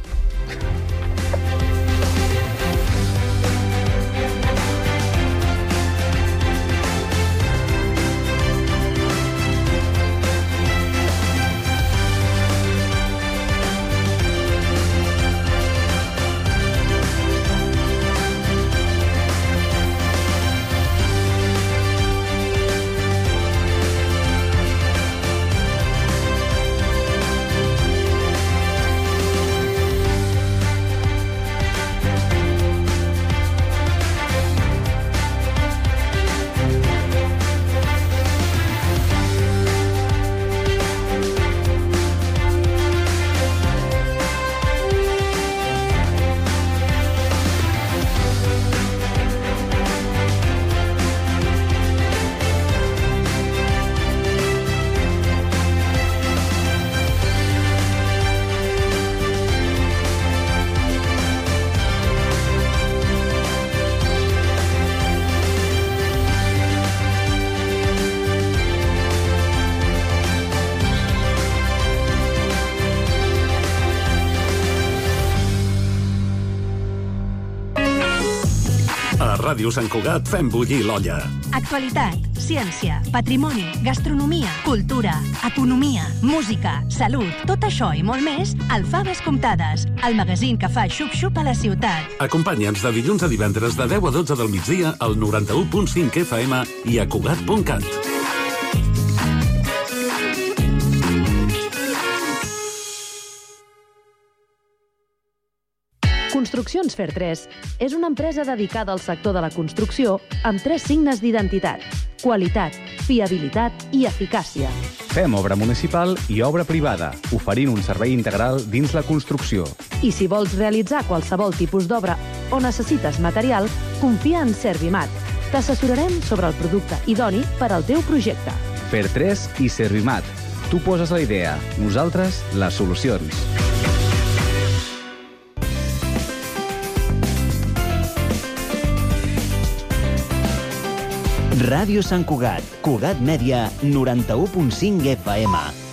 Speaker 1: A Ràdio Sant Cugat fem bullir l'olla.
Speaker 9: Actualitat, ciència, patrimoni, gastronomia, cultura, economia, música, salut, tot això i molt més al Faves Comptades, el magazín que fa xup-xup a la ciutat.
Speaker 1: Acompanya'ns de dilluns a divendres de deu a dotze del migdia al noranta-u punt cinc F M i a Cugat punt cat.
Speaker 16: Construccions Fer tres és una empresa dedicada al sector de la construcció amb tres signes d'identitat: qualitat, fiabilitat i eficàcia.
Speaker 17: Fem obra municipal i obra privada, oferint un servei integral dins la construcció.
Speaker 16: I si vols realitzar qualsevol tipus d'obra o necessites material, confia en Servimat. T'assessorarem sobre el producte idoni per al teu projecte.
Speaker 17: Fer tres i Servimat. Tu poses la idea, nosaltres les solucions.
Speaker 4: Ràdio Sant Cugat, Cugat Mèdia, noranta-u punt cinc F M.